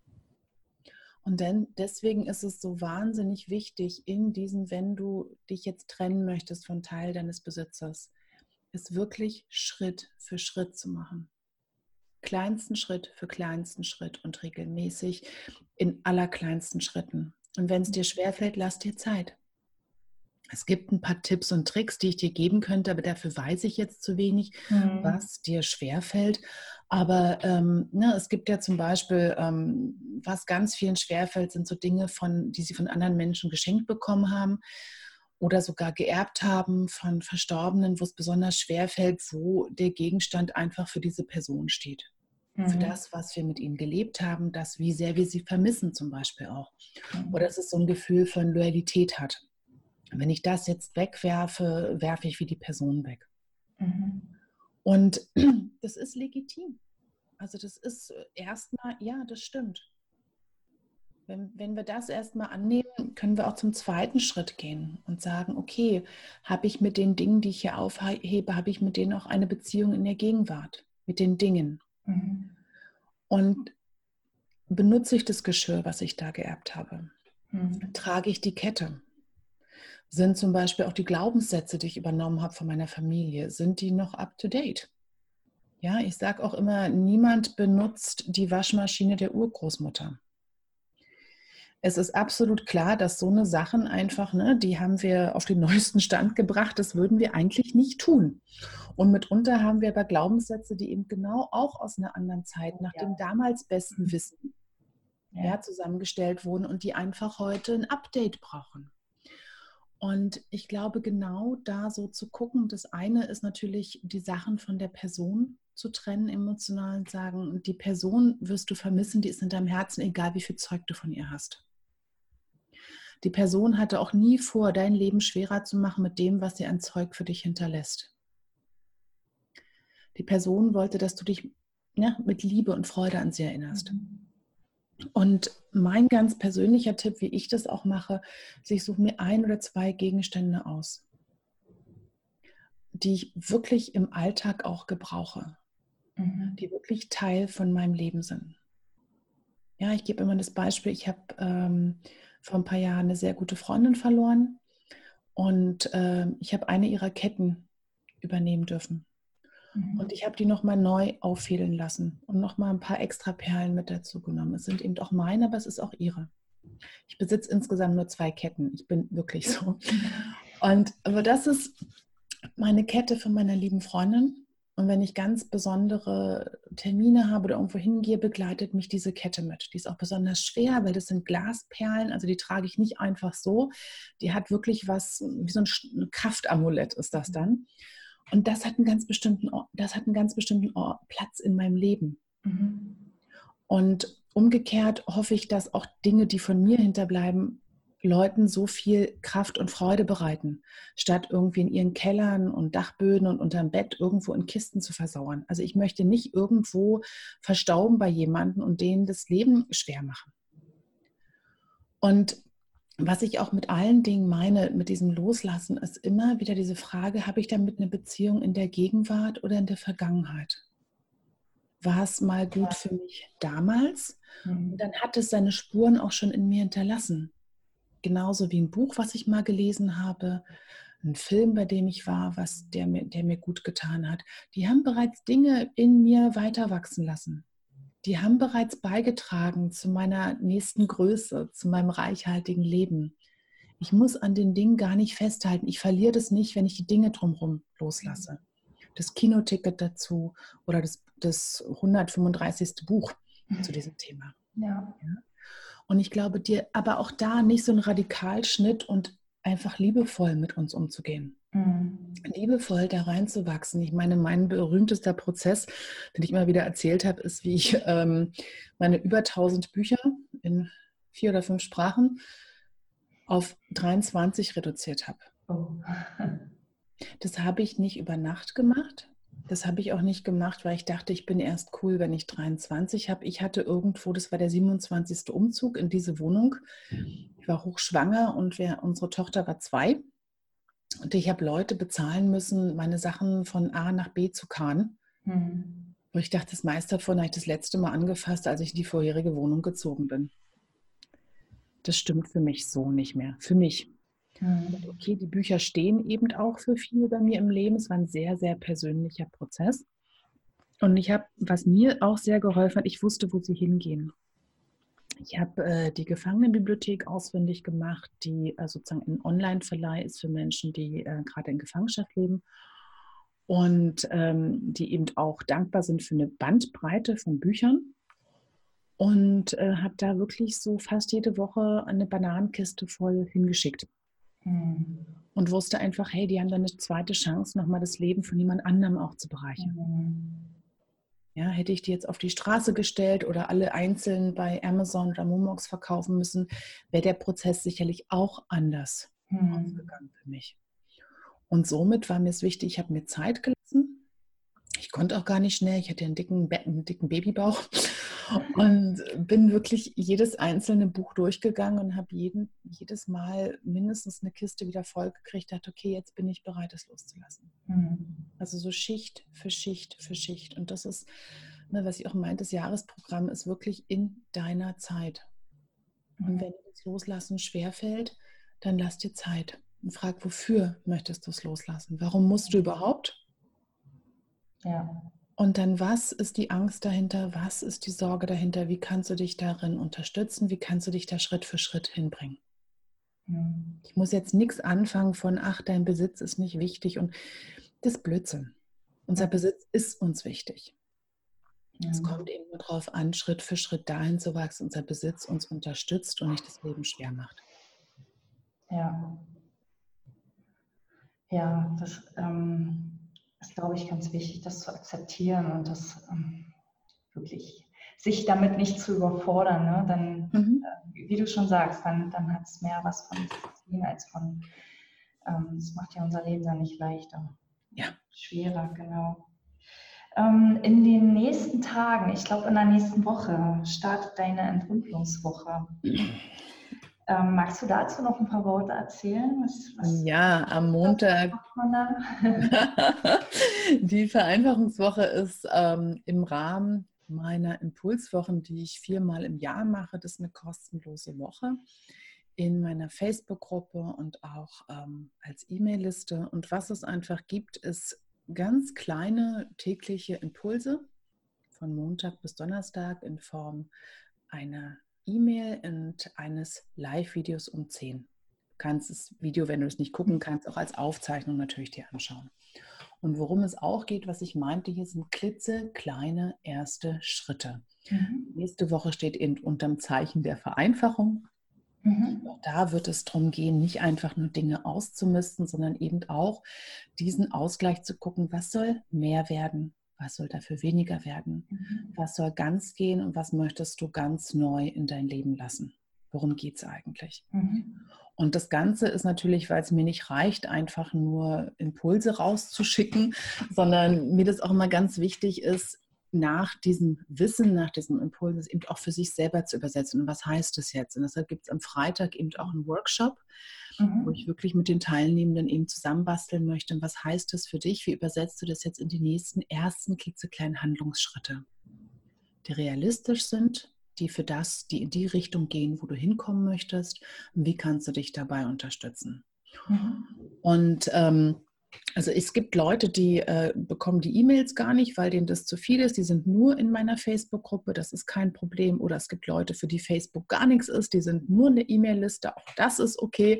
Und dann, deswegen ist es so wahnsinnig wichtig, in diesem, wenn du dich jetzt trennen möchtest von Teil deines Besitzers, es wirklich Schritt für Schritt zu machen. Kleinsten Schritt für kleinsten Schritt und regelmäßig in allerkleinsten Schritten. Und wenn es dir schwerfällt, lass dir Zeit. Es gibt ein paar Tipps und Tricks, die ich dir geben könnte, aber dafür weiß ich jetzt zu wenig, mhm. was dir schwerfällt. Aber ähm, ne, es gibt ja zum Beispiel, ähm, was ganz vielen schwerfällt, sind so Dinge, von, die sie von anderen Menschen geschenkt bekommen haben oder sogar geerbt haben von Verstorbenen, wo es besonders schwerfällt, wo der Gegenstand einfach für diese Person steht. Mhm. Für das, was wir mit ihnen gelebt haben, das, wie sehr wir sie vermissen zum Beispiel auch. Mhm. Oder dass es so ein Gefühl von Loyalität hat. Wenn ich das jetzt wegwerfe, werfe ich wie die Person weg. Mhm. Und das ist legitim. Also das ist erstmal, ja, das stimmt. Wenn, wenn wir das erstmal annehmen, können wir auch zum zweiten Schritt gehen und sagen, okay, habe ich mit den Dingen, die ich hier aufhebe, habe ich mit denen auch eine Beziehung in der Gegenwart, mit den Dingen. Mhm. Und benutze ich das Geschirr, was ich da geerbt habe? Mhm. Trage ich die Kette? Sind zum Beispiel auch die Glaubenssätze, die ich übernommen habe von meiner Familie, sind die noch up to date? Ja, ich sage auch immer, niemand benutzt die Waschmaschine der Urgroßmutter. Es ist absolut klar, dass so eine Sachen einfach, ne, die haben wir auf den neuesten Stand gebracht, das würden wir eigentlich nicht tun. Und mitunter haben wir aber Glaubenssätze, die eben genau auch aus einer anderen Zeit, nach ja. dem damals besten Wissen ja. Ja, zusammengestellt wurden und die einfach heute ein Update brauchen. Und ich glaube, genau da so zu gucken, das eine ist natürlich, die Sachen von der Person zu trennen, emotional und sagen, die Person wirst du vermissen, die ist in deinem Herzen, egal wie viel Zeug du von ihr hast. Die Person hatte auch nie vor, dein Leben schwerer zu machen mit dem, was sie an Zeug für dich hinterlässt. Die Person wollte, dass du dich ja, mit Liebe und Freude an sie erinnerst. Mhm. Und mein ganz persönlicher Tipp, wie ich das auch mache, ist, ich suche mir ein oder zwei Gegenstände aus, die ich wirklich im Alltag auch gebrauche, mhm. die wirklich Teil von meinem Leben sind. Ja, ich gebe immer das Beispiel, ich habe ähm, vor ein paar Jahren eine sehr gute Freundin verloren und äh, ich habe eine ihrer Ketten übernehmen dürfen. Und ich habe die nochmal neu auffädeln lassen und nochmal ein paar extra Perlen mit dazu genommen. Es sind eben auch meine, aber es ist auch ihre. Ich besitze insgesamt nur zwei Ketten. Ich bin wirklich so. Und aber das ist meine Kette von meiner lieben Freundin. Und wenn ich ganz besondere Termine habe oder irgendwo hingehe, begleitet mich diese Kette mit. Die ist auch besonders schwer, weil das sind Glasperlen. Also die trage ich nicht einfach so. Die hat wirklich was, wie so ein Kraftamulett ist das dann. Und das hat einen ganz bestimmten, das hat einen ganz bestimmten Platz in meinem Leben. Mhm. Und umgekehrt hoffe ich, dass auch Dinge, die von mir hinterbleiben, Leuten so viel Kraft und Freude bereiten, statt irgendwie in ihren Kellern und Dachböden und unterm Bett irgendwo in Kisten zu versauern. Also ich möchte nicht irgendwo verstauben bei jemandem und denen das Leben schwer machen. Und was ich auch mit allen Dingen meine, mit diesem Loslassen, ist immer wieder diese Frage, habe ich damit eine Beziehung in der Gegenwart oder in der Vergangenheit? War es mal gut für mich damals? Und dann hat es seine Spuren auch schon in mir hinterlassen. Genauso wie ein Buch, was ich mal gelesen habe, ein Film, bei dem ich war, was der mir, der mir gut getan hat. Die haben bereits Dinge in mir weiter wachsen lassen. Die haben bereits beigetragen zu meiner nächsten Größe, zu meinem reichhaltigen Leben. Ich muss an den Dingen gar nicht festhalten. Ich verliere das nicht, wenn ich die Dinge drumherum loslasse. Das Kinoticket dazu oder das, das hundertfünfunddreißigste Buch zu diesem Thema. Ja. Ja. Und ich glaube, dir aber auch da nicht so einen Radikalschnitt und einfach liebevoll mit uns umzugehen. Mhm. Liebevoll da reinzuwachsen. Ich meine, mein berühmtester Prozess, den ich immer wieder erzählt habe, ist, wie ich ähm, meine über tausend Bücher in vier oder fünf Sprachen auf dreiundzwanzig reduziert habe. Oh. Das habe ich nicht über Nacht gemacht. Das habe ich auch nicht gemacht, weil ich dachte, ich bin erst cool, wenn ich dreiundzwanzig habe. Ich hatte irgendwo, das war der siebenundzwanzigste Umzug in diese Wohnung. Ich war hochschwanger und wir, unsere Tochter war zwei. Und ich habe Leute bezahlen müssen, meine Sachen von A nach B zu karren. Mhm. Und ich dachte, das meiste davon habe ich das letzte Mal angefasst, als ich in die vorherige Wohnung gezogen bin. Das stimmt für mich so nicht mehr. Für mich. Und okay, die Bücher stehen eben auch für viel bei mir im Leben. Es war ein sehr, sehr persönlicher Prozess. Und ich habe, was mir auch sehr geholfen hat, ich wusste, wo sie hingehen. Ich habe äh, die Gefangenenbibliothek auswendig gemacht, die äh, sozusagen ein Online-Verleih ist für Menschen, die äh, gerade in Gefangenschaft leben und ähm, die eben auch dankbar sind für eine Bandbreite von Büchern. Und äh, habe da wirklich so fast jede Woche eine Bananenkiste voll hingeschickt. Und wusste einfach, hey, die haben dann eine zweite Chance, nochmal das Leben von jemand anderem auch zu bereichern. Mhm. Ja, hätte ich die jetzt auf die Straße gestellt oder alle einzeln bei Amazon oder Momox verkaufen müssen, wäre der Prozess sicherlich auch anders mhm. ausgegangen für mich. Und somit war mir es wichtig, ich habe mir Zeit gelassen. Ich konnte auch gar nicht schnell, ich hatte einen dicken, einen dicken Babybauch und bin wirklich jedes einzelne Buch durchgegangen und habe jeden, jedes Mal mindestens eine Kiste wieder voll gekriegt, dachte, okay, jetzt bin ich bereit, es loszulassen. Mhm. Also so Schicht für Schicht für Schicht. Und das ist, ne, was ich auch meinte, das Jahresprogramm ist wirklich in deiner Zeit. Mhm. Und wenn dir das Loslassen schwerfällt, dann lass dir Zeit und frag, wofür möchtest du es loslassen? Warum musst du überhaupt? Ja. Und dann, was ist die Angst dahinter? Was ist die Sorge dahinter? Wie kannst du dich darin unterstützen? Wie kannst du dich da Schritt für Schritt hinbringen? Mhm. Ich muss jetzt nichts anfangen von, ach, dein Besitz ist nicht wichtig und das ist Blödsinn. Unser Besitz ist uns wichtig. Mhm. Es kommt eben nur darauf an, Schritt für Schritt dahin zu wachsen, unser Besitz uns unterstützt und nicht das Leben schwer macht. Ja. Ja, das ähm ist, glaube ich, ganz wichtig, das zu akzeptieren und das ähm, wirklich sich damit nicht zu überfordern. Ne? Dann, mhm. äh, wie du schon sagst, dann, dann hat es mehr was von ziehen als von, ähm, das macht ja unser Leben dann nicht leichter. Ja. Schwerer, genau. Ähm, in den nächsten Tagen, ich glaube in der nächsten Woche, startet deine Entrümpelungswoche. Ähm, magst du dazu noch ein paar Worte erzählen? Was, was ja, am Montag. Die Vereinfachungswoche ist ähm, im Rahmen meiner Impulswochen, die ich viermal im Jahr mache. Das ist eine kostenlose Woche in meiner Facebook-Gruppe und auch ähm, als E-Mail-Liste. Und was es einfach gibt, ist ganz kleine tägliche Impulse von Montag bis Donnerstag in Form einer E-Mail und eines Live-Videos um zehn. Du kannst das Video, wenn du es nicht gucken kannst, auch als Aufzeichnung natürlich dir anschauen. Und worum es auch geht, was ich meinte, hier sind klitzekleine erste Schritte. Mhm. Nächste Woche steht eben unterm Zeichen der Vereinfachung. Mhm. Auch da wird es darum gehen, nicht einfach nur Dinge auszumisten, sondern eben auch diesen Ausgleich zu gucken, was soll mehr werden, Was soll dafür weniger werden? Mhm. Was soll ganz gehen und was möchtest du ganz neu in dein Leben lassen? Worum geht es eigentlich? Mhm. Und das Ganze ist natürlich, weil es mir nicht reicht, einfach nur Impulse rauszuschicken, sondern mir das auch immer ganz wichtig ist, nach diesem Wissen, nach diesem Impuls eben auch für sich selber zu übersetzen. Und was heißt das jetzt? Und deshalb gibt es am Freitag eben auch einen Workshop, Mhm. wo ich wirklich mit den Teilnehmenden eben zusammenbasteln möchte. Und was heißt das für dich? Wie übersetzt du das jetzt in die nächsten ersten klitzekleinen Handlungsschritte, die realistisch sind, die für das, die in die Richtung gehen, wo du hinkommen möchtest? Und wie kannst du dich dabei unterstützen? Mhm. Und ähm, also es gibt Leute, die äh, bekommen die E-Mails gar nicht, weil denen das zu viel ist. Die sind nur in meiner Facebook-Gruppe, das ist kein Problem. Oder es gibt Leute, für die Facebook gar nichts ist, die sind nur eine E-Mail-Liste, auch das ist okay.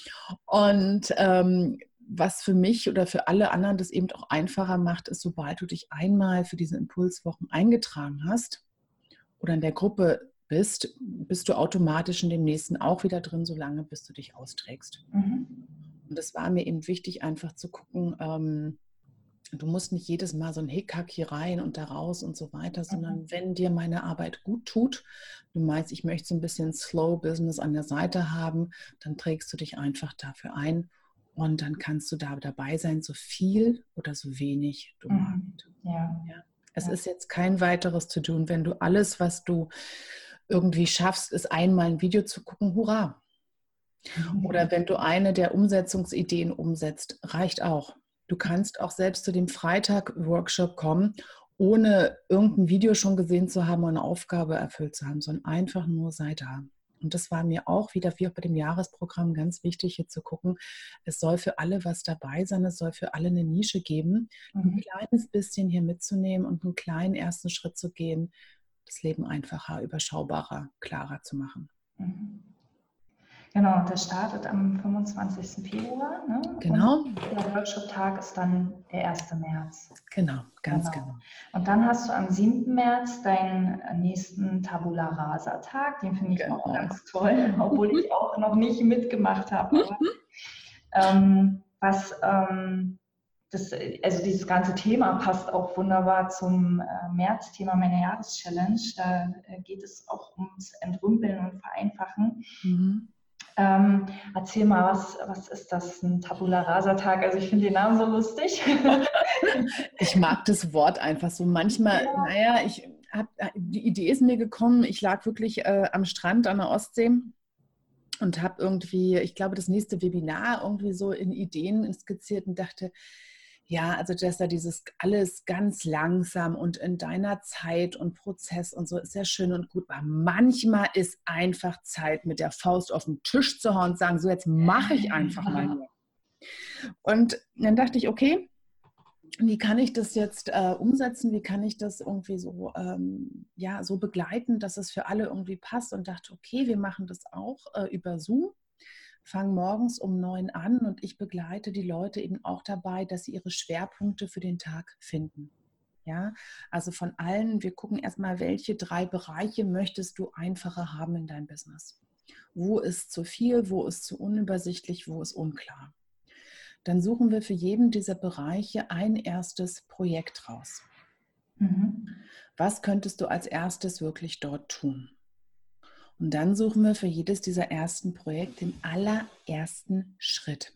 Und ähm, was für mich oder für alle anderen das eben auch einfacher macht, ist, sobald du dich einmal für diese Impulswochen eingetragen hast oder in der Gruppe bist, bist du automatisch in dem nächsten auch wieder drin, solange bis du dich austrägst. Mhm. Und es war mir eben wichtig, einfach zu gucken, ähm, du musst nicht jedes Mal so ein Hickhack hier rein und da raus und so weiter, sondern wenn dir meine Arbeit gut tut, du meinst, ich möchte so ein bisschen Slow Business an der Seite haben, dann trägst du dich einfach dafür ein und dann kannst du da dabei sein, so viel oder so wenig du magst. Mhm. Ja. Ja. Es Ja. ist jetzt kein weiteres zu tun. Wenn du alles, was du irgendwie schaffst, ist einmal ein Video zu gucken, hurra. Oder wenn du eine der Umsetzungsideen umsetzt, reicht auch. Du kannst auch selbst zu dem Freitag-Workshop kommen, ohne irgendein Video schon gesehen zu haben und eine Aufgabe erfüllt zu haben, sondern einfach nur sei da. Und das war mir auch wieder, wie auch bei dem Jahresprogramm, ganz wichtig, hier zu gucken, es soll für alle was dabei sein, es soll für alle eine Nische geben, ein Mhm. kleines bisschen hier mitzunehmen und einen kleinen ersten Schritt zu gehen, das Leben einfacher, überschaubarer, klarer zu machen. Mhm. Genau, und das startet am fünfundzwanzigsten Februar. Ne? Genau. Und der Workshop-Tag ist dann der erste März. Genau, ganz Genau. genau. Und dann hast du am siebten März deinen nächsten Tabula Rasa-Tag. Den finde ich Genau. auch ganz toll, obwohl ich auch noch nicht mitgemacht habe. Aber, ähm, was, ähm, das, also dieses ganze Thema passt auch wunderbar zum äh, März-Thema meiner Jahreschallenge. Da äh, geht es auch ums Entrümpeln und Vereinfachen. Mhm. Ähm, erzähl mal, was, was ist das, ein Tabula Rasa-Tag? Also ich finde den Namen so lustig. Ich mag das Wort einfach so. Manchmal, Ja. naja, ich hab, die Idee ist mir gekommen, ich lag wirklich äh, am Strand an der Ostsee und habe irgendwie, ich glaube, das nächste Webinar irgendwie so in Ideen skizziert und dachte, ja, also dass da dieses alles ganz langsam und in deiner Zeit und Prozess und so ist ja schön und gut, aber manchmal ist einfach Zeit, mit der Faust auf den Tisch zu hauen und sagen, so jetzt mache ich einfach mal nur. Und dann dachte ich, okay, wie kann ich das jetzt äh, umsetzen? Wie kann ich das irgendwie so, ähm, ja, so begleiten, dass es für alle irgendwie passt? Und dachte, okay, wir machen das auch äh, über Zoom. Fangen morgens um neun an und ich begleite die Leute eben auch dabei, dass sie ihre Schwerpunkte für den Tag finden. Ja, also von allen, wir gucken erstmal, welche drei Bereiche möchtest du einfacher haben in deinem Business? Wo ist zu viel, wo ist zu unübersichtlich, wo ist unklar? Dann suchen wir für jeden dieser Bereiche ein erstes Projekt raus. Mhm. Was könntest du als erstes wirklich dort tun? Und dann suchen wir für jedes dieser ersten Projekte den allerersten Schritt.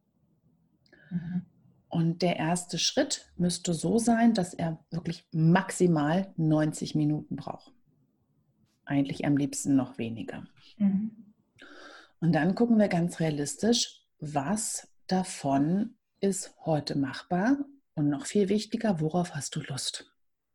Mhm. Und der erste Schritt müsste so sein, dass er wirklich maximal neunzig Minuten braucht. Eigentlich am liebsten noch weniger. Mhm. Und dann gucken wir ganz realistisch, was davon ist heute machbar und noch viel wichtiger, worauf hast du Lust?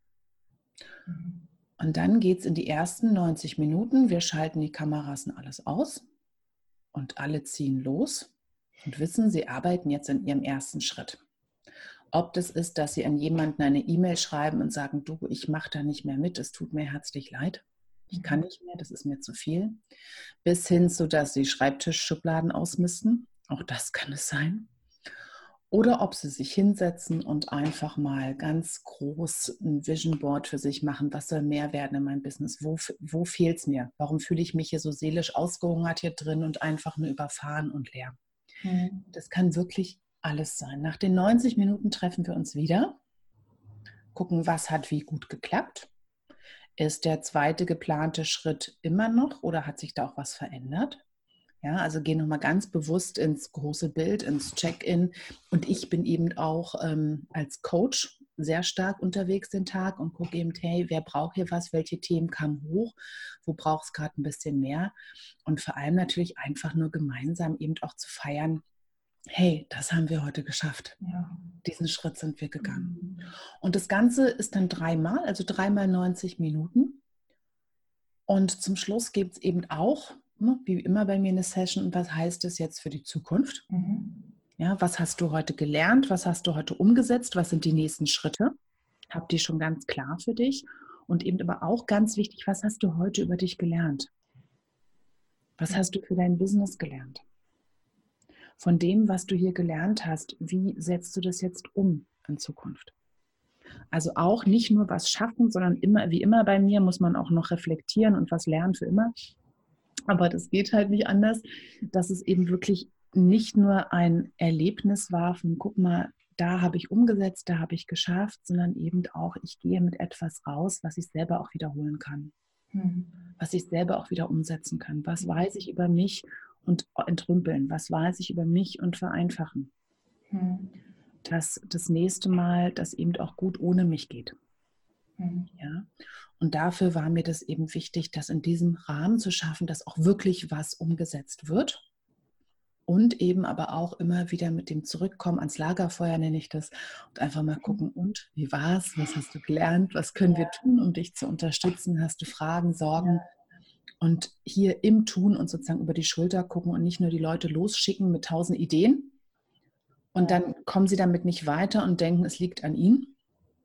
Mhm. Und dann geht es in die ersten neunzig Minuten. Wir schalten die Kameras und alles aus und alle ziehen los und wissen, sie arbeiten jetzt in ihrem ersten Schritt. Ob das ist, dass sie an jemanden eine E-Mail schreiben und sagen, du, ich mache da nicht mehr mit, es tut mir herzlich leid, ich kann nicht mehr, das ist mir zu viel. Bis hin zu, dass sie Schreibtischschubladen ausmisten, auch das kann es sein. Oder ob sie sich hinsetzen und einfach mal ganz groß ein Vision Board für sich machen. Was soll mehr werden in meinem Business? Wo, wo fehlt es mir? Warum fühle ich mich hier so seelisch ausgehungert hier drin und einfach nur überfahren und leer? Das kann wirklich alles sein. Nach den neunzig Minuten treffen wir uns wieder, gucken, was hat wie gut geklappt. Ist der zweite geplante Schritt immer noch oder hat sich da auch was verändert? Ja, also geh nochmal ganz bewusst ins große Bild, ins Check-in. Und ich bin eben auch ähm, als Coach sehr stark unterwegs den Tag und gucke eben, hey, wer braucht hier was, welche Themen kamen hoch, wo braucht es gerade ein bisschen mehr? Und vor allem natürlich einfach nur gemeinsam eben auch zu feiern, hey, das haben wir heute geschafft. Ja. Diesen Schritt sind wir gegangen. Mhm. Und das Ganze ist dann dreimal, also dreimal neunzig Minuten. Und zum Schluss gibt es eben auch, ne, wie immer bei mir eine Session, was heißt das jetzt für die Zukunft? Mhm. Ja, was hast du heute gelernt? Was hast du heute umgesetzt? Was sind die nächsten Schritte? Habt ihr schon ganz klar für dich? Und eben aber auch ganz wichtig, was hast du heute über dich gelernt? Was hast du für dein Business gelernt? Von dem, was du hier gelernt hast, wie setzt du das jetzt um in Zukunft? Also auch nicht nur was schaffen, sondern immer, wie immer bei mir, muss man auch noch reflektieren und was lernen für immer. Aber das geht halt nicht anders, dass es eben wirklich nicht nur ein Erlebnis war von, guck mal, da habe ich umgesetzt, da habe ich geschafft, sondern eben auch, ich gehe mit etwas raus, was ich selber auch wiederholen kann. Hm. Was ich selber auch wieder umsetzen kann. Was weiß ich über mich und entrümpeln? Was weiß ich über mich und vereinfachen? Hm. Dass das nächste Mal das eben auch gut ohne mich geht. Hm. Ja? Und dafür war mir das eben wichtig, das in diesem Rahmen zu schaffen, dass auch wirklich was umgesetzt wird. Und eben aber auch immer wieder mit dem Zurückkommen ans Lagerfeuer, nenne ich das, und einfach mal gucken, und wie war es? Was hast du gelernt? Was können wir tun, um dich zu unterstützen? Hast du Fragen, Sorgen? Und hier im Tun und sozusagen über die Schulter gucken und nicht nur die Leute losschicken mit tausend Ideen. Und dann kommen sie damit nicht weiter und denken, es liegt an ihnen.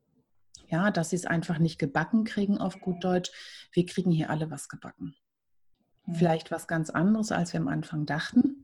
Ja, dass sie es einfach nicht gebacken kriegen auf gut Deutsch. Wir kriegen hier alle was gebacken. Vielleicht was ganz anderes, als wir am Anfang dachten.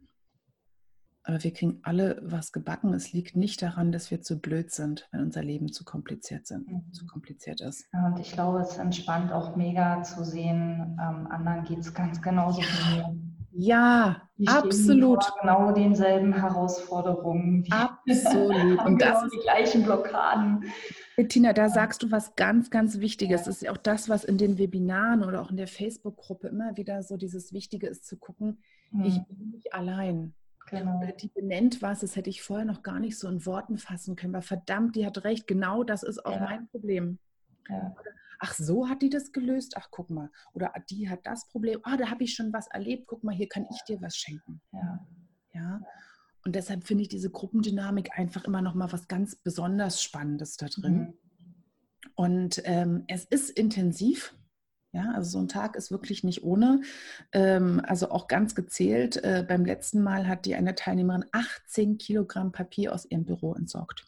Aber wir kriegen alle was gebacken. Es liegt nicht daran, dass wir zu blöd sind, wenn unser Leben zu kompliziert sind, mhm. zu kompliziert ist. Ja, und ich glaube, es entspannt auch mega zu sehen, ähm, anderen geht es ganz genauso wie mir. Ja, die absolut. Vor genau denselben Herausforderungen. Absolut. Und genau das die gleichen Blockaden. Bettina, da sagst du was ganz, ganz Wichtiges. Das ist auch das, was in den Webinaren oder auch in der Facebook-Gruppe immer wieder so dieses Wichtige ist, zu gucken, mhm. ich bin nicht allein. Genau. Die benennt was, das hätte ich vorher noch gar nicht so in Worten fassen können, weil verdammt, die hat recht, genau das ist auch ja. mein Problem. Ja. Ach, so hat die das gelöst, ach guck mal, oder die hat das Problem, ah, da habe ich schon was erlebt, guck mal, hier kann ich dir was schenken. Ja. Ja? Und deshalb finde ich diese Gruppendynamik einfach immer noch mal was ganz besonders Spannendes da drin. Mhm. Und ähm, es ist intensiv. Ja, also so ein Tag ist wirklich nicht ohne. Ähm, also auch ganz gezählt. Äh, beim letzten Mal hat die eine Teilnehmerin achtzehn Kilogramm Papier aus ihrem Büro entsorgt.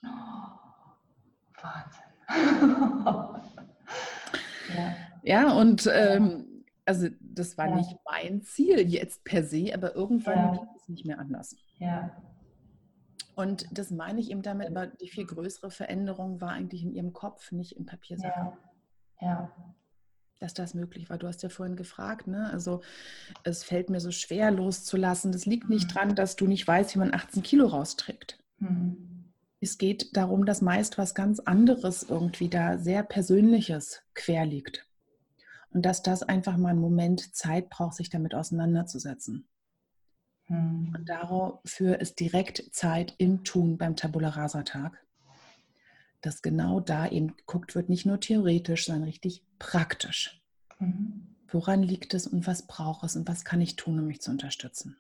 Oh, Wahnsinn. ja. ja, und ähm, also das war ja. nicht mein Ziel jetzt per se, aber irgendwann ja. geht es nicht mehr anders. Ja. Und das meine ich eben damit, aber die viel größere Veränderung war eigentlich in ihrem Kopf, nicht im Papiersachen. Ja. ja. Dass das möglich war. Du hast ja vorhin gefragt, ne? Also es fällt mir so schwer loszulassen. Das liegt nicht dran, dass du nicht weißt, wie man achtzehn Kilo rausträgt. Mhm. Es geht darum, dass meist was ganz anderes irgendwie da sehr Persönliches quer liegt. Und dass das einfach mal einen Moment Zeit braucht, sich damit auseinanderzusetzen. Mhm. Und dafür ist direkt Zeit im Tun beim Tabula Rasa Tag. Dass genau da eben geguckt wird, nicht nur theoretisch, sondern richtig praktisch. Mhm. Woran liegt es und was braucht es und was kann ich tun, um mich zu unterstützen?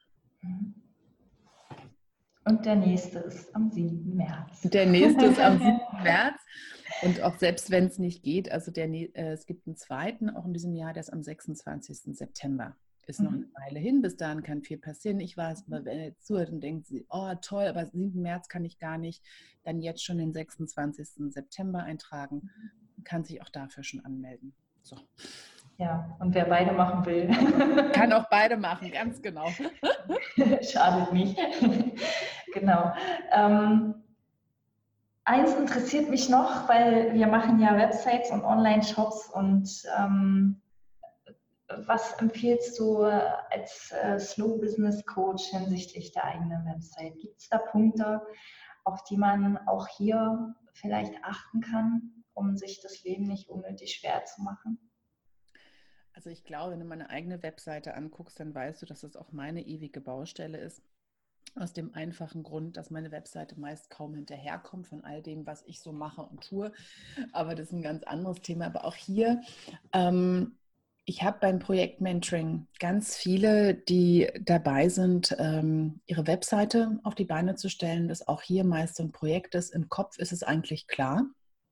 Und der nächste ist am siebten März. Der nächste ist am siebten März. Und auch selbst wenn es nicht geht, also der, äh, es gibt einen zweiten, auch in diesem Jahr, der ist am sechsundzwanzigsten September. Ist noch eine Weile hin, bis dahin kann viel passieren. Ich weiß, aber wenn ihr jetzt zuhört und denkt, oh toll, aber siebten März kann ich gar nicht, dann jetzt schon den sechsundzwanzigsten September eintragen, kann sich auch dafür schon anmelden. So. Ja, und wer beide machen will. Kann auch beide machen, ganz genau. Schadet nicht. Genau. Ähm, eins interessiert mich noch, weil wir machen ja Websites und Online-Shops und ähm, was empfiehlst du als äh, Slow Business Coach hinsichtlich der eigenen Website? Gibt es da Punkte, auf die man auch hier vielleicht achten kann? um sich das Leben nicht unnötig schwer zu machen? Also ich glaube, wenn du meine eigene Webseite anguckst, dann weißt du, dass es auch meine ewige Baustelle ist. Aus dem einfachen Grund, dass meine Webseite meist kaum hinterherkommt von all dem, was ich so mache und tue. Aber das ist ein ganz anderes Thema. Aber auch hier, ähm, ich habe beim Projekt Mentoring ganz viele, die dabei sind, ähm, ihre Webseite auf die Beine zu stellen. Das auch hier meist so ein Projekt ist. Im Kopf ist es eigentlich klar,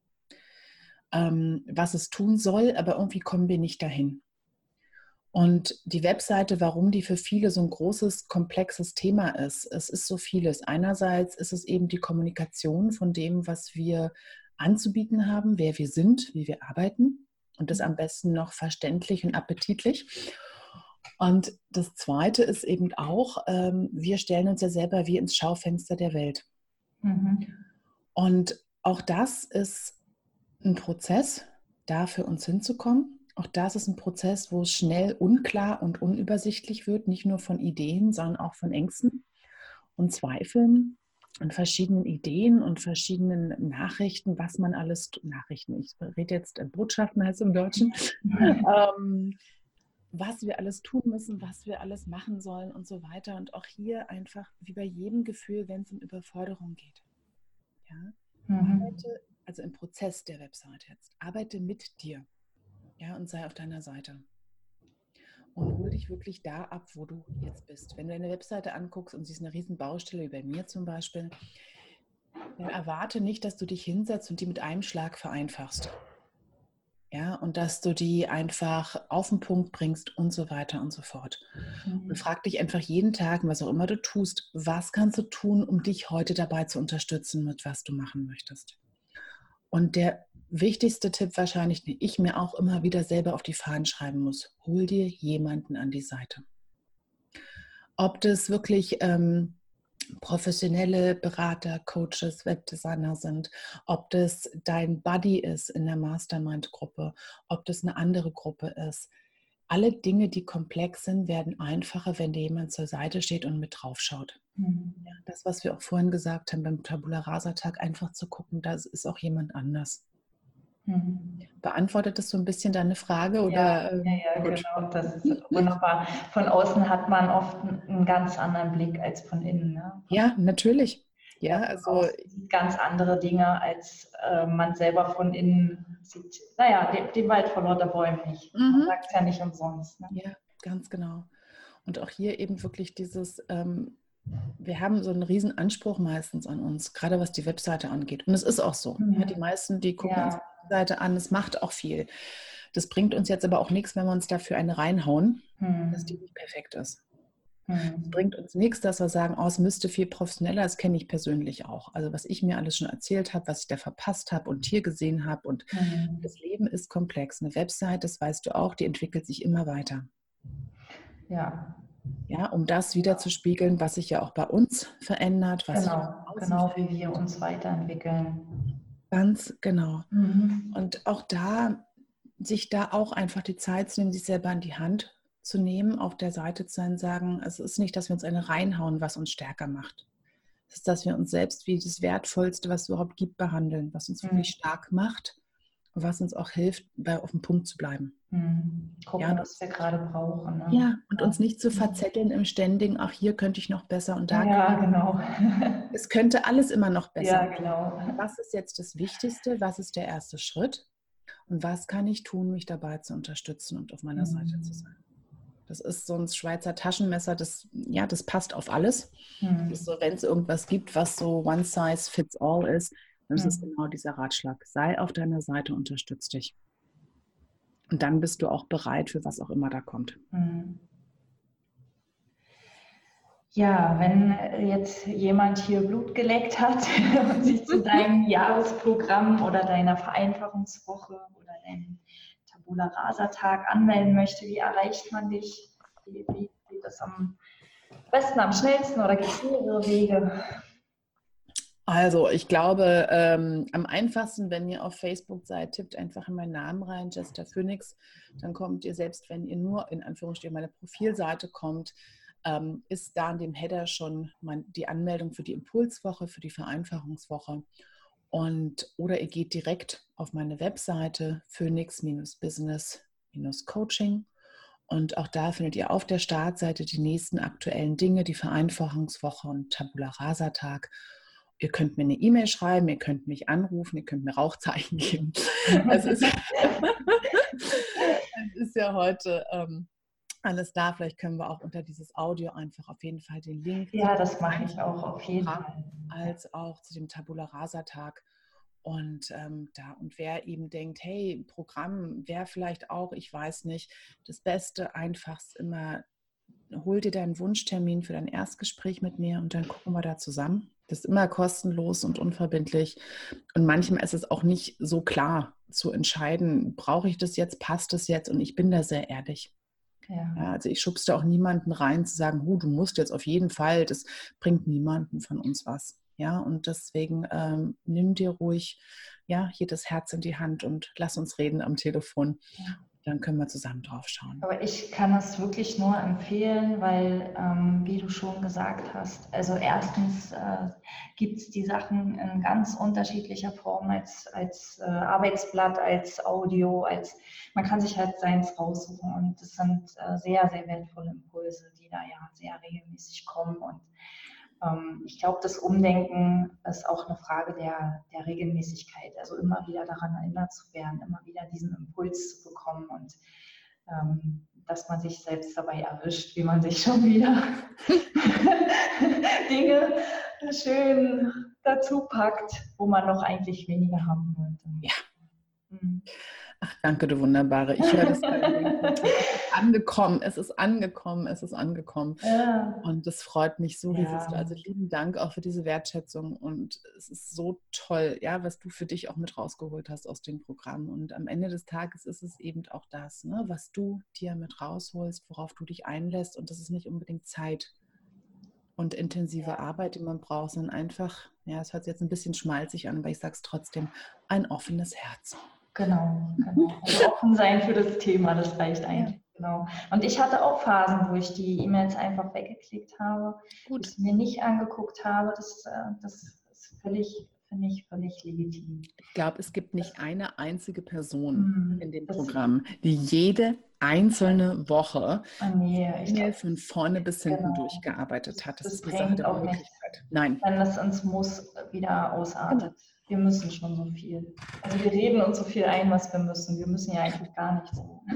ähm, was es tun soll, aber irgendwie kommen wir nicht dahin. Und die Webseite, warum die für viele so ein großes, komplexes Thema ist, es ist so vieles. Einerseits ist es eben die Kommunikation von dem, was wir anzubieten haben, wer wir sind, wie wir arbeiten und das am besten noch verständlich und appetitlich. Und das Zweite ist eben auch, ähm, wir stellen uns ja selber wie ins Schaufenster der Welt. Mhm. Und auch das ist ein Prozess, da für uns hinzukommen. Auch das ist ein Prozess, wo es schnell unklar und unübersichtlich wird, nicht nur von Ideen, sondern auch von Ängsten und Zweifeln und verschiedenen Ideen und verschiedenen Nachrichten, was man alles, Nachrichten, ich rede jetzt Botschaften heißt im Deutschen, ähm, was wir alles tun müssen, was wir alles machen sollen und so weiter. Und auch hier einfach wie bei jedem Gefühl, wenn es um Überforderung geht. Ja? Mhm. Arbeite, also im Prozess der Website jetzt, arbeite mit dir. Ja, und sei auf deiner Seite. Und hol dich wirklich da ab, wo du jetzt bist. Wenn du eine Webseite anguckst und sie ist eine riesen Baustelle, wie bei mir zum Beispiel, dann erwarte nicht, dass du dich hinsetzt und die mit einem Schlag vereinfachst. Ja, und dass du die einfach auf den Punkt bringst und so weiter und so fort. Mhm. Und frag dich einfach jeden Tag, was auch immer du tust, was kannst du tun, um dich heute dabei zu unterstützen, mit was du machen möchtest. Und der wichtigste Tipp wahrscheinlich, den ich mir auch immer wieder selber auf die Fahnen schreiben muss, hol dir jemanden an die Seite. Ob das wirklich ähm, professionelle Berater, Coaches, Webdesigner sind, ob das dein Buddy ist in der Mastermind-Gruppe, ob das eine andere Gruppe ist. Alle Dinge, die komplex sind, werden einfacher, wenn dir jemand zur Seite steht und mit drauf schaut. Mhm. Ja, das, was wir auch vorhin gesagt haben beim Tabula Rasa-Tag, einfach zu gucken, da ist auch jemand anders. Mhm. Beantwortet das so ein bisschen deine Frage? Oder? Ja, ja, ja, genau, das ist wunderbar. Von außen hat man oft einen ganz anderen Blick als von innen. Ne? Ja, natürlich. Ja, ja, also sieht ganz andere Dinge, als äh, man selber von innen sieht. Naja, den, den Wald vor lauter Bäumen nicht. Mhm. Man sagt es ja nicht umsonst. Ne? Ja, ganz genau. Und auch hier eben wirklich dieses, ähm, wir haben so einen riesen Anspruch meistens an uns, gerade was die Webseite angeht. Und es ist auch so. Mhm. Ja, die meisten, die gucken ja. uns die Webseite an, es macht auch viel. Das bringt uns jetzt aber auch nichts, wenn wir uns dafür eine reinhauen, mhm. dass die nicht perfekt ist. Mhm. Es bringt uns nichts, dass wir sagen, oh, es müsste viel professioneller, das kenne ich persönlich auch. Also was ich mir alles schon erzählt habe, was ich da verpasst habe und hier gesehen habe. Und mhm. das Leben ist komplex. Eine Webseite, das weißt du auch, die entwickelt sich immer weiter. Ja. Ja, um das wieder zu spiegeln, was sich ja auch bei uns verändert. Was genau, genau wie wir uns weiterentwickeln. Ganz genau. Mhm. Und auch da, sich da auch einfach die Zeit zu nehmen, sich selber in die Hand zu nehmen, auf der Seite zu sein, sagen, es ist nicht, dass wir uns eine reinhauen, was uns stärker macht. Es ist, dass wir uns selbst wie das Wertvollste, was es überhaupt gibt, behandeln, was uns mhm. wirklich stark macht und was uns auch hilft, bei, auf dem Punkt zu bleiben. Mhm. Gucken, ja, was wir gerade brauchen. Ne? Ja, und uns nicht zu verzetteln im ständigen, ach, hier könnte ich noch besser und da. Ja, genau. Es könnte alles immer noch besser. Ja, genau. Was ist jetzt das Wichtigste? Was ist der erste Schritt? Und was kann ich tun, mich dabei zu unterstützen und auf meiner mhm. Seite zu sein? Das ist so ein Schweizer Taschenmesser, das, ja, das passt auf alles. Mhm. Das ist so, wenn es irgendwas gibt, was so one size fits all ist, dann ist es mhm. genau dieser Ratschlag. Sei auf deiner Seite, unterstütz dich. Und dann bist du auch bereit für was auch immer da kommt. Mhm. Ja, wenn jetzt jemand hier Blut geleckt hat und sich zu deinem Jahresprogramm oder deiner Vereinfachungswoche oder deinem Tabula Rasa-Tag anmelden möchte, wie erreicht man dich? Wie, wie geht das am besten, am schnellsten oder gibt es mehrere Wege? Also ich glaube, ähm, am einfachsten, wenn ihr auf Facebook seid, tippt einfach in meinen Namen rein, Jester Phoenix. Dann kommt ihr, selbst wenn ihr nur in Anführungsstrichen meine Profilseite kommt, ähm, ist da in dem Header schon mein, die Anmeldung für die Impulswoche, für die Vereinfachungswoche. Und, oder ihr geht direkt auf meine Webseite phoenix Business Coaching. Und auch da findet ihr auf der Startseite die nächsten aktuellen Dinge, die Vereinfachungswoche und Tabula Rasa Tag. Ihr könnt mir eine E-Mail schreiben, ihr könnt mich anrufen, ihr könnt mir Rauchzeichen geben. Es ist, es ist ja heute ähm, alles da. Vielleicht können wir auch unter dieses Audio einfach auf jeden Fall den Link. Ja, das mache ich auch auf jeden Fall. Als auch zu dem Tabula Rasa Tag. Und ähm, da, und wer eben denkt, hey, Programm wäre vielleicht auch, ich weiß nicht, das Beste, einfachst immer, hol dir deinen Wunschtermin für dein Erstgespräch mit mir und dann gucken wir da zusammen. Das ist immer kostenlos und unverbindlich. Und manchmal ist es auch nicht so klar zu entscheiden, brauche ich das jetzt, passt das jetzt? Und ich bin da sehr ehrlich. Ja. Ja, also ich schubste auch niemanden rein zu sagen, du musst jetzt auf jeden Fall, das bringt niemanden von uns was. Ja, und deswegen ähm, nimm dir ruhig ja, hier das Herz in die Hand und lass uns reden am Telefon. Ja. Dann können wir zusammen drauf schauen. Aber ich kann es wirklich nur empfehlen, weil, ähm, wie du schon gesagt hast, also erstens äh, gibt es die Sachen in ganz unterschiedlicher Form als, als äh, Arbeitsblatt, als Audio, als man kann sich halt seins raussuchen und das sind äh, sehr, sehr wertvolle Impulse, die da ja sehr regelmäßig kommen und ähm, ich glaube, das Umdenken ist auch eine Frage der, der Regelmäßigkeit, also immer wieder daran erinnert zu werden, immer wieder diesen Impuls zu bekommen und ähm, dass man sich selbst dabei erwischt, wie man sich schon wieder Dinge schön dazu packt, wo man noch eigentlich weniger haben wollte. Ja. Mhm. Ach, danke, du Wunderbare. Ich höre das gerade. Es ist angekommen, es ist angekommen, es ist angekommen. Ja. Und das freut mich so, ja. Du. Also lieben Dank auch für diese Wertschätzung. Und es ist so toll, ja, was du für dich auch mit rausgeholt hast aus dem Programm. Und am Ende des Tages ist es eben auch das, ne, was du dir mit rausholst, worauf du dich einlässt. Und das ist nicht unbedingt Zeit und intensive Arbeit, die man braucht, sondern einfach, ja, es hört sich jetzt ein bisschen schmalzig an, aber ich sage es trotzdem, ein offenes Herz. Genau, genau. Also offen sein für das Thema, das reicht eigentlich. Ja. Genau. Und ich hatte auch Phasen, wo ich die E-Mails einfach weggeklickt habe, Gut. Ich mir nicht angeguckt habe. Das, das ist völlig, finde ich, völlig legitim. Ich glaube, es gibt nicht eine einzige Person mhm. in dem Programm, die jede einzelne Woche oh nee, E-Mail von vorne bis hinten genau. durchgearbeitet hat. Das, das ist eine Sache der Möglichkeit. Nein. Wenn das ins Muss wieder ausartet. Genau. Wir müssen schon so viel. Also wir reden uns so viel ein, was wir müssen. Wir müssen ja eigentlich gar nichts.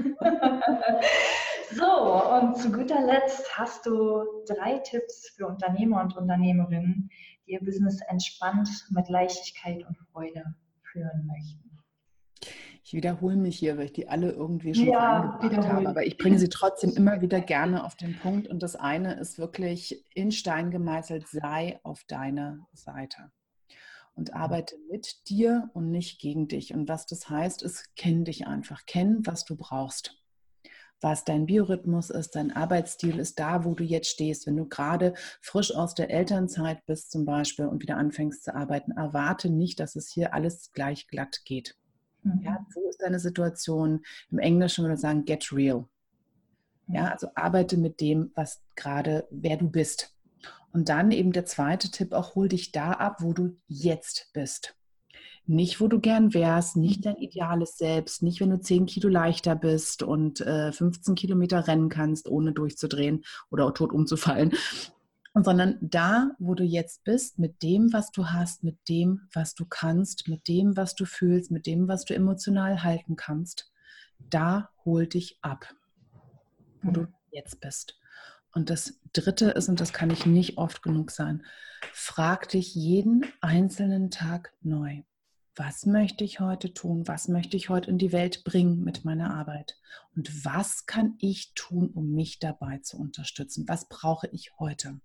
So, und zu guter Letzt hast du drei Tipps für Unternehmer und Unternehmerinnen, die ihr Business entspannt mit Leichtigkeit und Freude führen möchten. Ich wiederhole mich hier, weil ich die alle irgendwie schon ja, reingebracht habe, aber ich bringe sie trotzdem immer wieder gerne auf den Punkt. Und das eine ist wirklich in Stein gemeißelt, sei auf deiner Seite. Und arbeite mit dir und nicht gegen dich. Und was das heißt, ist, kenn dich einfach. Kenn, was du brauchst. Was dein Biorhythmus ist, dein Arbeitsstil ist, da, wo du jetzt stehst. Wenn du gerade frisch aus der Elternzeit bist zum Beispiel und wieder anfängst zu arbeiten, erwarte nicht, dass es hier alles gleich glatt geht. Mhm. Ja, wo ist deine Situation? Im Englischen würde man sagen, get real. Ja, also arbeite mit dem, was gerade, wer du bist. Und dann eben der zweite Tipp, auch hol dich da ab, wo du jetzt bist. Nicht, wo du gern wärst, nicht dein ideales Selbst, nicht, wenn du zehn Kilo leichter bist und äh, fünfzehn Kilometer rennen kannst, ohne durchzudrehen oder tot umzufallen, sondern da, wo du jetzt bist, mit dem, was du hast, mit dem, was du kannst, mit dem, was du fühlst, mit dem, was du emotional halten kannst, da hol dich ab, wo mhm. du jetzt bist. Und das Dritte ist, und das kann ich nicht oft genug sagen, frag dich jeden einzelnen Tag neu. Was möchte ich heute tun? Was möchte ich heute in die Welt bringen mit meiner Arbeit? Und was kann ich tun, um mich dabei zu unterstützen? Was brauche ich heute?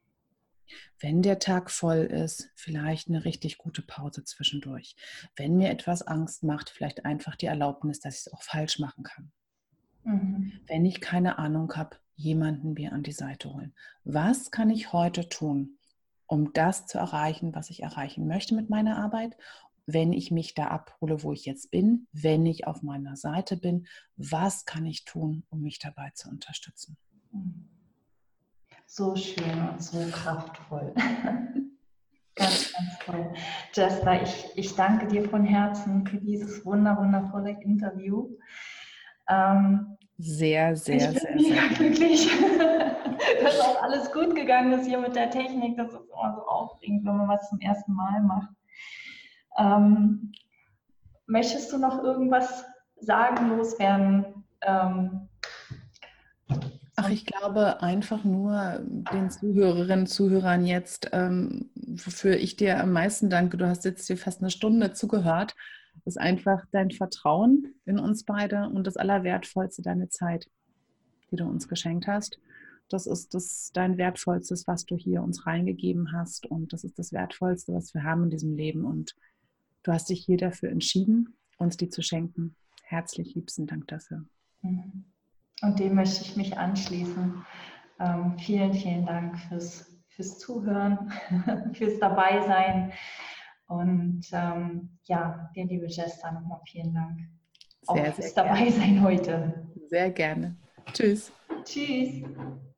Wenn der Tag voll ist, vielleicht eine richtig gute Pause zwischendurch. Wenn mir etwas Angst macht, vielleicht einfach die Erlaubnis, dass ich es auch falsch machen kann. Mhm. Wenn ich keine Ahnung habe, jemanden mir an die Seite holen. Was kann ich heute tun, um das zu erreichen, was ich erreichen möchte mit meiner Arbeit? Wenn ich mich da abhole, wo ich jetzt bin, wenn ich auf meiner Seite bin, was kann ich tun, um mich dabei zu unterstützen? So schön und so kraftvoll. Ganz, ganz toll. Jester, ich, ich danke dir von Herzen für dieses wunder, wundervolle Interview. Ähm, Sehr, sehr, ich sehr, bin sehr. mega glücklich, dass auch alles gut gegangen ist hier mit der Technik. Das ist immer so aufregend, wenn man was zum ersten Mal macht. Ähm, möchtest du noch irgendwas sagen, loswerden? Ähm, Ach, ich glaube einfach nur den Zuhörerinnen und Zuhörern jetzt, ähm, wofür ich dir am meisten danke. Du hast jetzt hier fast eine Stunde zugehört. Ist einfach dein Vertrauen in uns beide und das Allerwertvollste, deine Zeit, die du uns geschenkt hast. Das ist das dein Wertvollstes, was du hier uns reingegeben hast. Und das ist das Wertvollste, was wir haben in diesem Leben. Und du hast dich hier dafür entschieden, uns die zu schenken. Herzlich liebsten Dank dafür. Und dem möchte ich mich anschließen. Ähm, vielen, vielen Dank fürs, fürs Zuhören, fürs Dabeisein. Und ähm, ja, dir, liebe Jester, nochmal vielen Dank. Sehr, auch fürs Dabeisein heute. Sehr gerne. Tschüss. Tschüss.